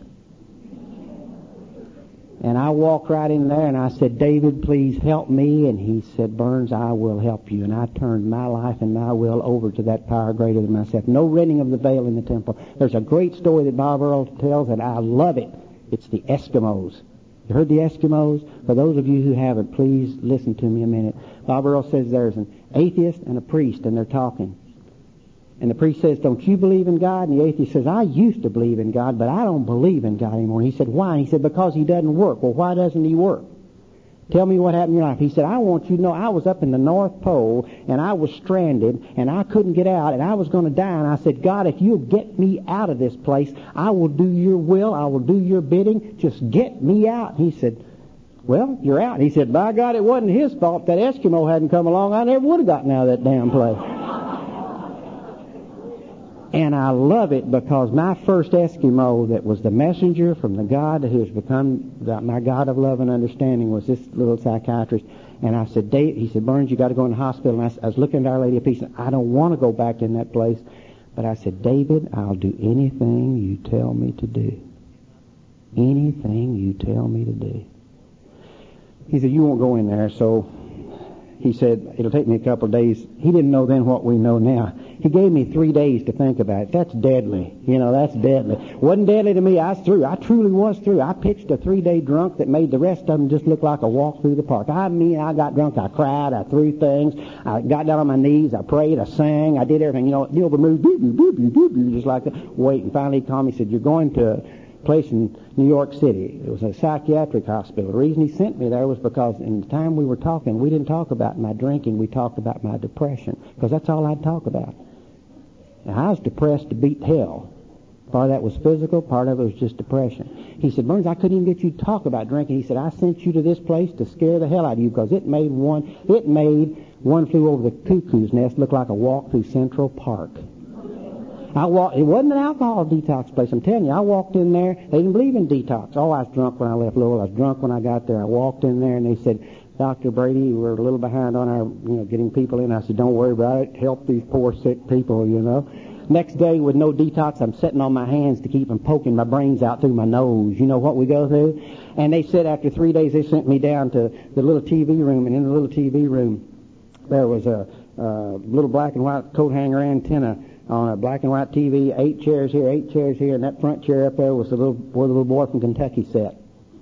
And I walked right in there and I said, David, please help me. And he said, Burns, I will help you. And I turned my life and my will over to that power greater than myself. No rending of the veil in the temple. There's a great story that Bob Earl tells, and I love it. It's the Eskimos. You heard the Eskimos? For those of you who haven't, please listen to me a minute. Bob Earl says there's an atheist and a priest, and they're talking. And the priest says, don't you believe in God? And the atheist says, I used to believe in God, but I don't believe in God anymore. And he said, why? And he said, because he doesn't work. Well, why doesn't he work? Tell me what happened in your life. He said, I want you to know I was up in the North Pole, and I was stranded, and I couldn't get out, and I was going to die. And I said, God, if you'll get me out of this place, I will do your will. I will do your bidding. Just get me out. He said, well, you're out. He said, by God, it wasn't his fault. That Eskimo hadn't come along. I never would have gotten out of that damn place. And I love it because my first Eskimo that was the messenger from the God who has become my God of love and understanding was this little psychiatrist. And I said, Dave, he said, Burns, you got to go in the hospital. And I was looking at Our Lady of Peace, and I don't want to go back in that place. But I said, David, I'll do anything you tell me to do. Anything you tell me to do. He said, you won't go in there. So he said, it'll take me a couple of days. He didn't know then what we know now. He gave me 3 days to think about it. That's deadly. You know, that's deadly. Wasn't deadly to me. I was through. I truly was through. I pitched a 3-day drunk that made the rest of them just look like a walk through the park. I mean, I got drunk. I cried. I threw things. I got down on my knees. I prayed. I sang. I did everything. You know, Neil would move, just like that. Wait. And finally he called me and said, you're going to a place in New York City. It was a psychiatric hospital. The reason he sent me there was because in the time we were talking, we didn't talk about my drinking. We talked about my depression, because that's all I'd talk about. Now, I was depressed to beat hell. Part of that was physical, part of it was just depression. He said, Burns, I couldn't even get you to talk about drinking. He said, I sent you to this place to scare the hell out of you, because it made One Flew Over the Cuckoo's Nest look like a walk through Central Park. It wasn't an alcohol detox place, I'm telling you. I walked in there, they didn't believe in detox. Oh, I was drunk when I left Louisville. I was drunk when I got there. I walked in there and they said, Dr. Brady, we're a little behind on our, getting people in. I said, don't worry about it. Help these poor sick people, Next day with no detox, I'm sitting on my hands to keep them poking my brains out through my nose. You know what we go through? And they said after 3 days, they sent me down to the little TV room. And in the little TV room, there was a little black and white coat hanger antenna on a black and white TV, 8 chairs here, 8 chairs here, and that front chair up there was where the little boy from Kentucky sat.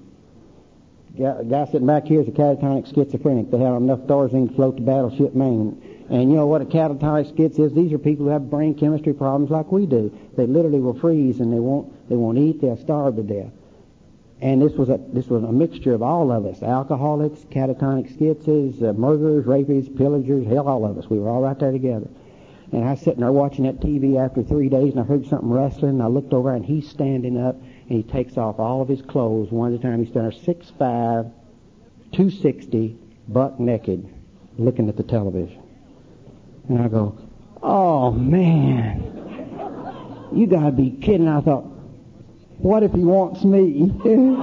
A guy sitting back here is a catatonic schizophrenic. They have enough Thorazine to float the battleship Maine. And you know what a catatonic schiz is? These are people who have brain chemistry problems like we do. They literally will freeze and they won't eat. They'll starve to death. And this was a mixture of all of us: alcoholics, catatonic schizes, murderers, rapists, pillagers, hell, all of us. We were all right there together. And I was sitting there watching that TV after 3 days, and I heard something rustling, and I looked over, and he's standing up, and he takes off all of his clothes one at a time. He's standing there 6'5", 260, buck naked, looking at the television. And I go, oh, man, you got to be kidding. I thought, what if he wants me?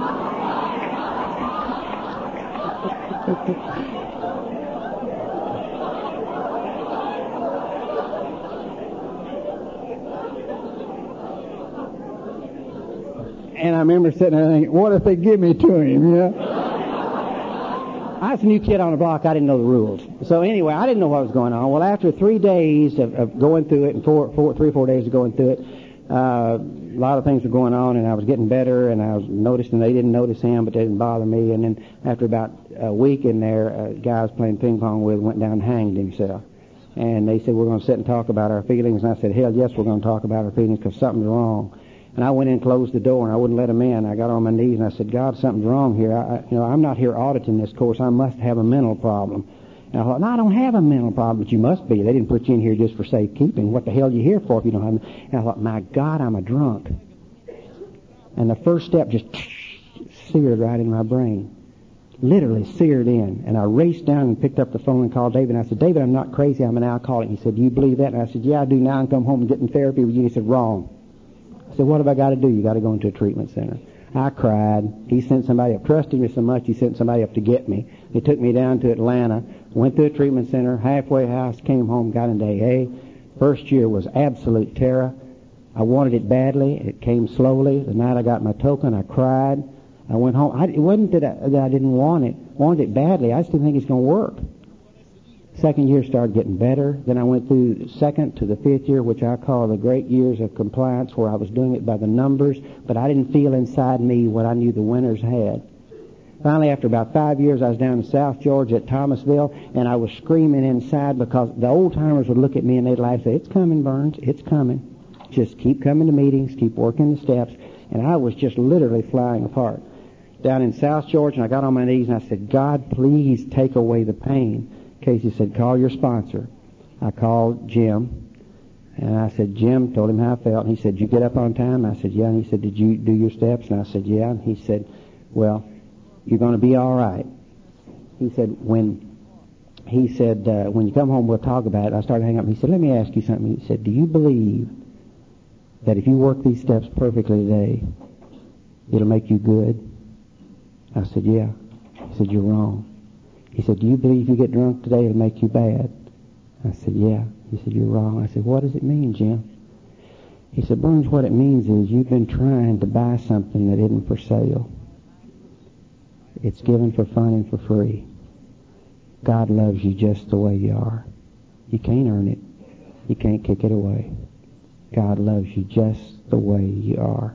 And I remember sitting there thinking, what if they give me to him, I was a new kid on the block. I didn't know the rules. So anyway, I didn't know what was going on. Well, after 3 days of going through it, and 3 or 4 days of going through it, a lot of things were going on, and I was getting better, and I was noticing they didn't notice him, but they didn't bother me. And then after about a week in there, a guy I was playing ping pong with went down and hanged himself. And they said, we're going to sit and talk about our feelings. And I said, hell yes, we're going to talk about our feelings, because something's wrong. And I went in and closed the door, and I wouldn't let him in. I got on my knees, and I said, God, something's wrong here. I'm not here auditing this course. I must have a mental problem. And I thought, no, I don't have a mental problem, but you must be. They didn't put you in here just for safekeeping. What the hell are you here for if you don't have And I thought, my God, I'm a drunk. And the first step just seared right in my brain. Literally seared in. And I raced down and picked up the phone and called David. And I said, David, I'm not crazy. I'm an alcoholic. He said, do you believe that? And I said, yeah, I do now. And come home and get in therapy with you. He said, wrong. I said, what have I got to do? You got to go into a treatment center. I cried. He sent somebody up. Trusted me so much, he sent somebody up to get me. He took me down to Atlanta, went to a treatment center, halfway house, came home, got into AA. First year was absolute terror. I wanted it badly. It came slowly. The night I got my token, I cried. I went home. It wasn't that I didn't want it. Wanted it badly. I just didn't think it's going to work. Second year started getting better. Then I went through second to the fifth year, which I call the great years of compliance, where I was doing it by the numbers, but I didn't feel inside me what I knew the winners had. Finally, after about 5 years, I was down in South Georgia at Thomasville, and I was screaming inside because the old-timers would look at me and they'd laugh and say, it's coming, Burns, it's coming. Just keep coming to meetings, keep working the steps. And I was just literally flying apart. Down in South Georgia, and I got on my knees and I said, God, please take away the pain. Casey said, call your sponsor. I called Jim, and I said, Jim, told him how I felt. And he said, did you get up on time? I said, yeah. And he said, did you do your steps? And I said, yeah. And he said, well, you're going to be all right. He said, when you come home, we'll talk about it. I started hanging up. He said, let me ask you something. He said, do you believe that if you work these steps perfectly today, it'll make you good? I said, yeah. He said, you're wrong. He said, do you believe if you get drunk today it'll make you bad? I said, yeah. He said, you're wrong. I said, what does it mean, Jim? He said, Burns, what it means is you've been trying to buy something that isn't for sale. It's given for fun and for free. God loves you just the way you are. You can't earn it. You can't kick it away. God loves you just the way you are.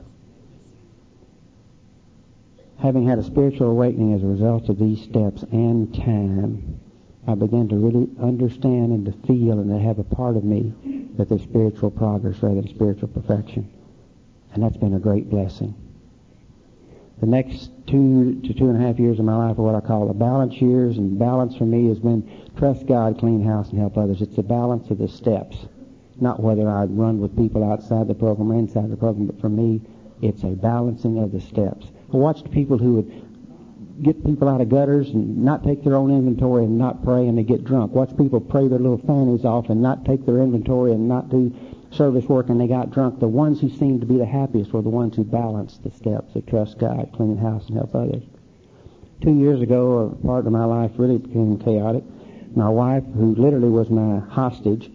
Having had a spiritual awakening as a result of these steps and time, I began to really understand and to feel and to have a part of me that there's spiritual progress rather than spiritual perfection. And that's been a great blessing. The next 2 to 2.5 years of my life are what I call the balance years, and balance for me has been trust God, clean house, and help others. It's a balance of the steps, not whether I run with people outside the program or inside the program, but for me, it's a balancing of the steps. I watched people who would get people out of gutters and not take their own inventory and not pray, and they get drunk. Watch people pray their little fannies off and not take their inventory and not do service work, and they got drunk. The ones who seemed to be the happiest were the ones who balanced the steps of trust God, clean house, and help others. 2 years ago, a part of my life really became chaotic. My wife, who literally was my hostage,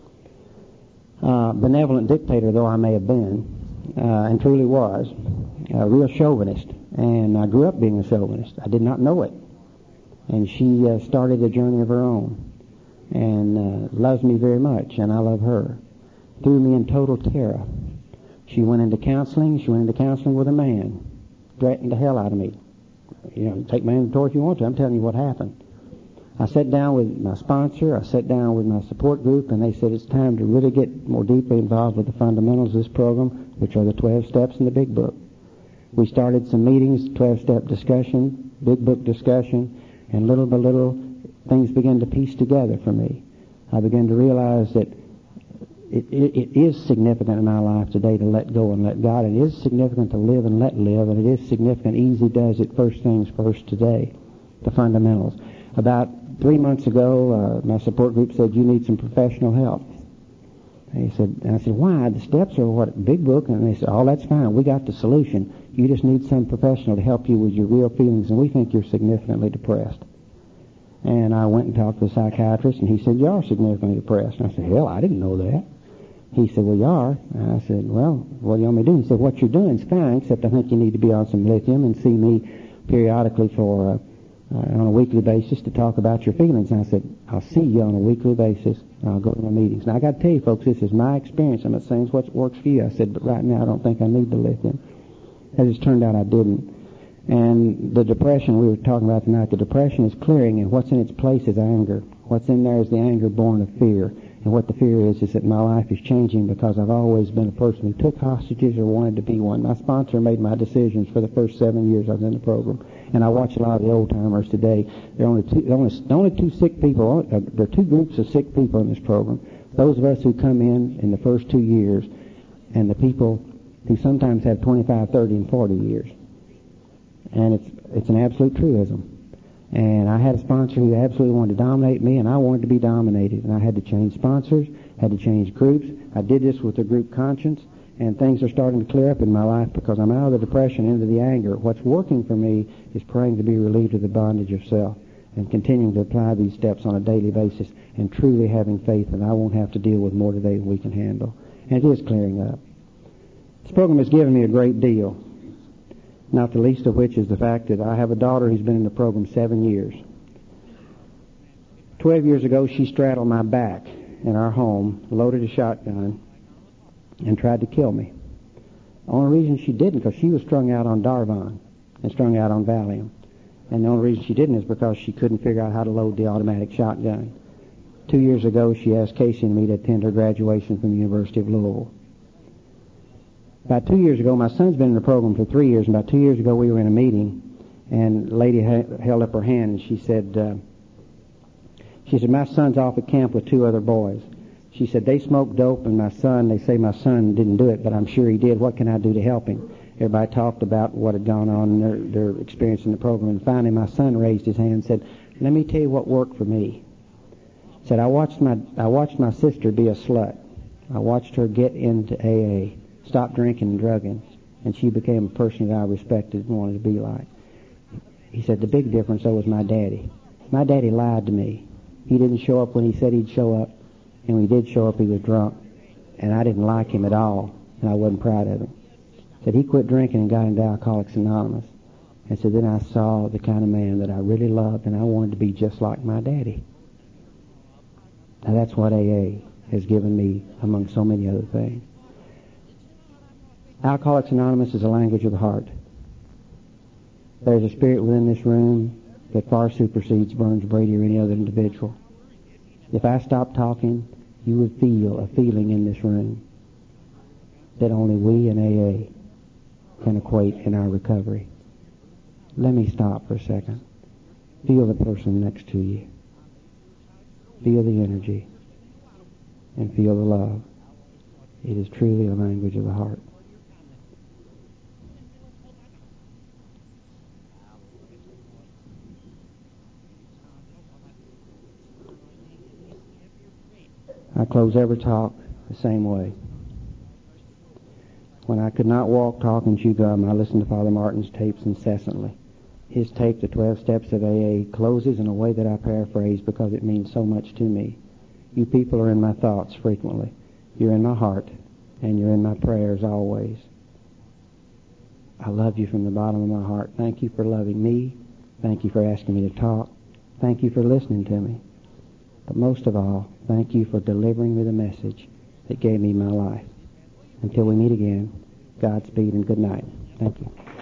benevolent dictator though I may have been, and truly was, a real chauvinist. And I grew up being a chauvinist. I did not know it. And she started a journey of her own and loves me very much, and I love her. Threw me in total terror. She went into counseling. She went into counseling with a man. Threatened the hell out of me. You know, take my inventory if you want to. I'm telling you what happened. I sat down with my sponsor. I sat down with my support group, and they said it's time to really get more deeply involved with the fundamentals of this program, which are the 12 steps in the Big Book. We started some meetings, 12-step discussion, Big Book discussion, and little by little things began to piece together for me. I began to realize that it is significant in my life today to let go and let God. It is significant to live and let live, and it is significant. Easy does it first things first today, the fundamentals. About 3 months ago, my support group said, you need some professional help. And I said, why? The steps are what? Big Book? And they said, oh, that's fine. We got the solution. You just need some professional to help you with your real feelings, and we think you're significantly depressed. And I went and talked to a psychiatrist, and he said, you are significantly depressed. And I said, hell, I didn't know that. He said, well, you are. And I said, well, what do you want me to do? He said, what you're doing is fine, except I think you need to be on some lithium and see me periodically for on a weekly basis to talk about your feelings. And I said, I'll see you on a weekly basis, and I'll go to my meetings. Now, I got to tell you, folks, this is my experience. I'm not saying it's what works for you. I said, but right now I don't think I need the lithium. As it turned out, I didn't. And the depression we were talking about tonight, the depression is clearing, and what's in its place is anger. What's in there is the anger born of fear. And what the fear is that my life is changing because I've always been a person who took hostages or wanted to be one. My sponsor made my decisions for the first 7 years I was in the program. And I watch a lot of the old-timers today. There are only two sick people. There are two groups of sick people in this program. Those of us who come in the first 2 years, and the people who sometimes have 25, 30, and 40 years. And it's an absolute truism. And I had a sponsor who absolutely wanted to dominate me, and I wanted to be dominated. And I had to change sponsors, had to change groups. I did this with the group conscience, and things are starting to clear up in my life because I'm out of the depression into the anger. What's working for me is praying to be relieved of the bondage of self and continuing to apply these steps on a daily basis and truly having faith that I won't have to deal with more today than we can handle. And it is clearing up. This program has given me a great deal, not the least of which is the fact that I have a daughter who's been in the program 7 years. 12 years ago, she straddled my back in our home, loaded a shotgun, and tried to kill me. The only reason she didn't, because she was strung out on Darvon and strung out on Valium. And the only reason she didn't is because she couldn't figure out how to load the automatic shotgun. 2 years ago, she asked Casey and me to attend her graduation from the University of Louisville. About 2 years ago, my son's been in the program for 3 years, and about 2 years ago we were in a meeting, and a lady held up her hand, and she said, my son's off at camp with 2 other boys. She said, they smoke dope, and they say my son didn't do it, but I'm sure he did. What can I do to help him? Everybody talked about what had gone on in their experience in the program, and finally my son raised his hand and said, let me tell you what worked for me. He said, I watched my sister be a slut. I watched her get into AA, stop drinking and drugging, and she became a person that I respected and wanted to be like. He said, the big difference, though, was my daddy. My daddy lied to me. He didn't show up when he said he'd show up, and when he did show up, he was drunk, and I didn't like him at all, and I wasn't proud of him. Said he quit drinking and got into Alcoholics Anonymous, and said then I saw the kind of man that I really loved, and I wanted to be just like my daddy. Now that's what AA has given me, among so many other things. Alcoholics Anonymous is a language of the heart. There's a spirit within this room that far supersedes Burns Brady or any other individual. If I stopped talking, you would feel a feeling in this room that only we in AA can equate in our recovery. Let me stop for a second. Feel the person next to you. Feel the energy. And feel the love. It is truly a language of the heart. I close every talk the same way. When I could not walk, talk, and chew gum, I listened to Father Martin's tapes incessantly. His tape, The 12 Steps of AA, closes in a way that I paraphrase because it means so much to me. You people are in my thoughts frequently. You're in my heart, and you're in my prayers always. I love you from the bottom of my heart. Thank you for loving me. Thank you for asking me to talk. Thank you for listening to me. But most of all, thank you for delivering me the message that gave me my life. Until we meet again, Godspeed and good night. Thank you.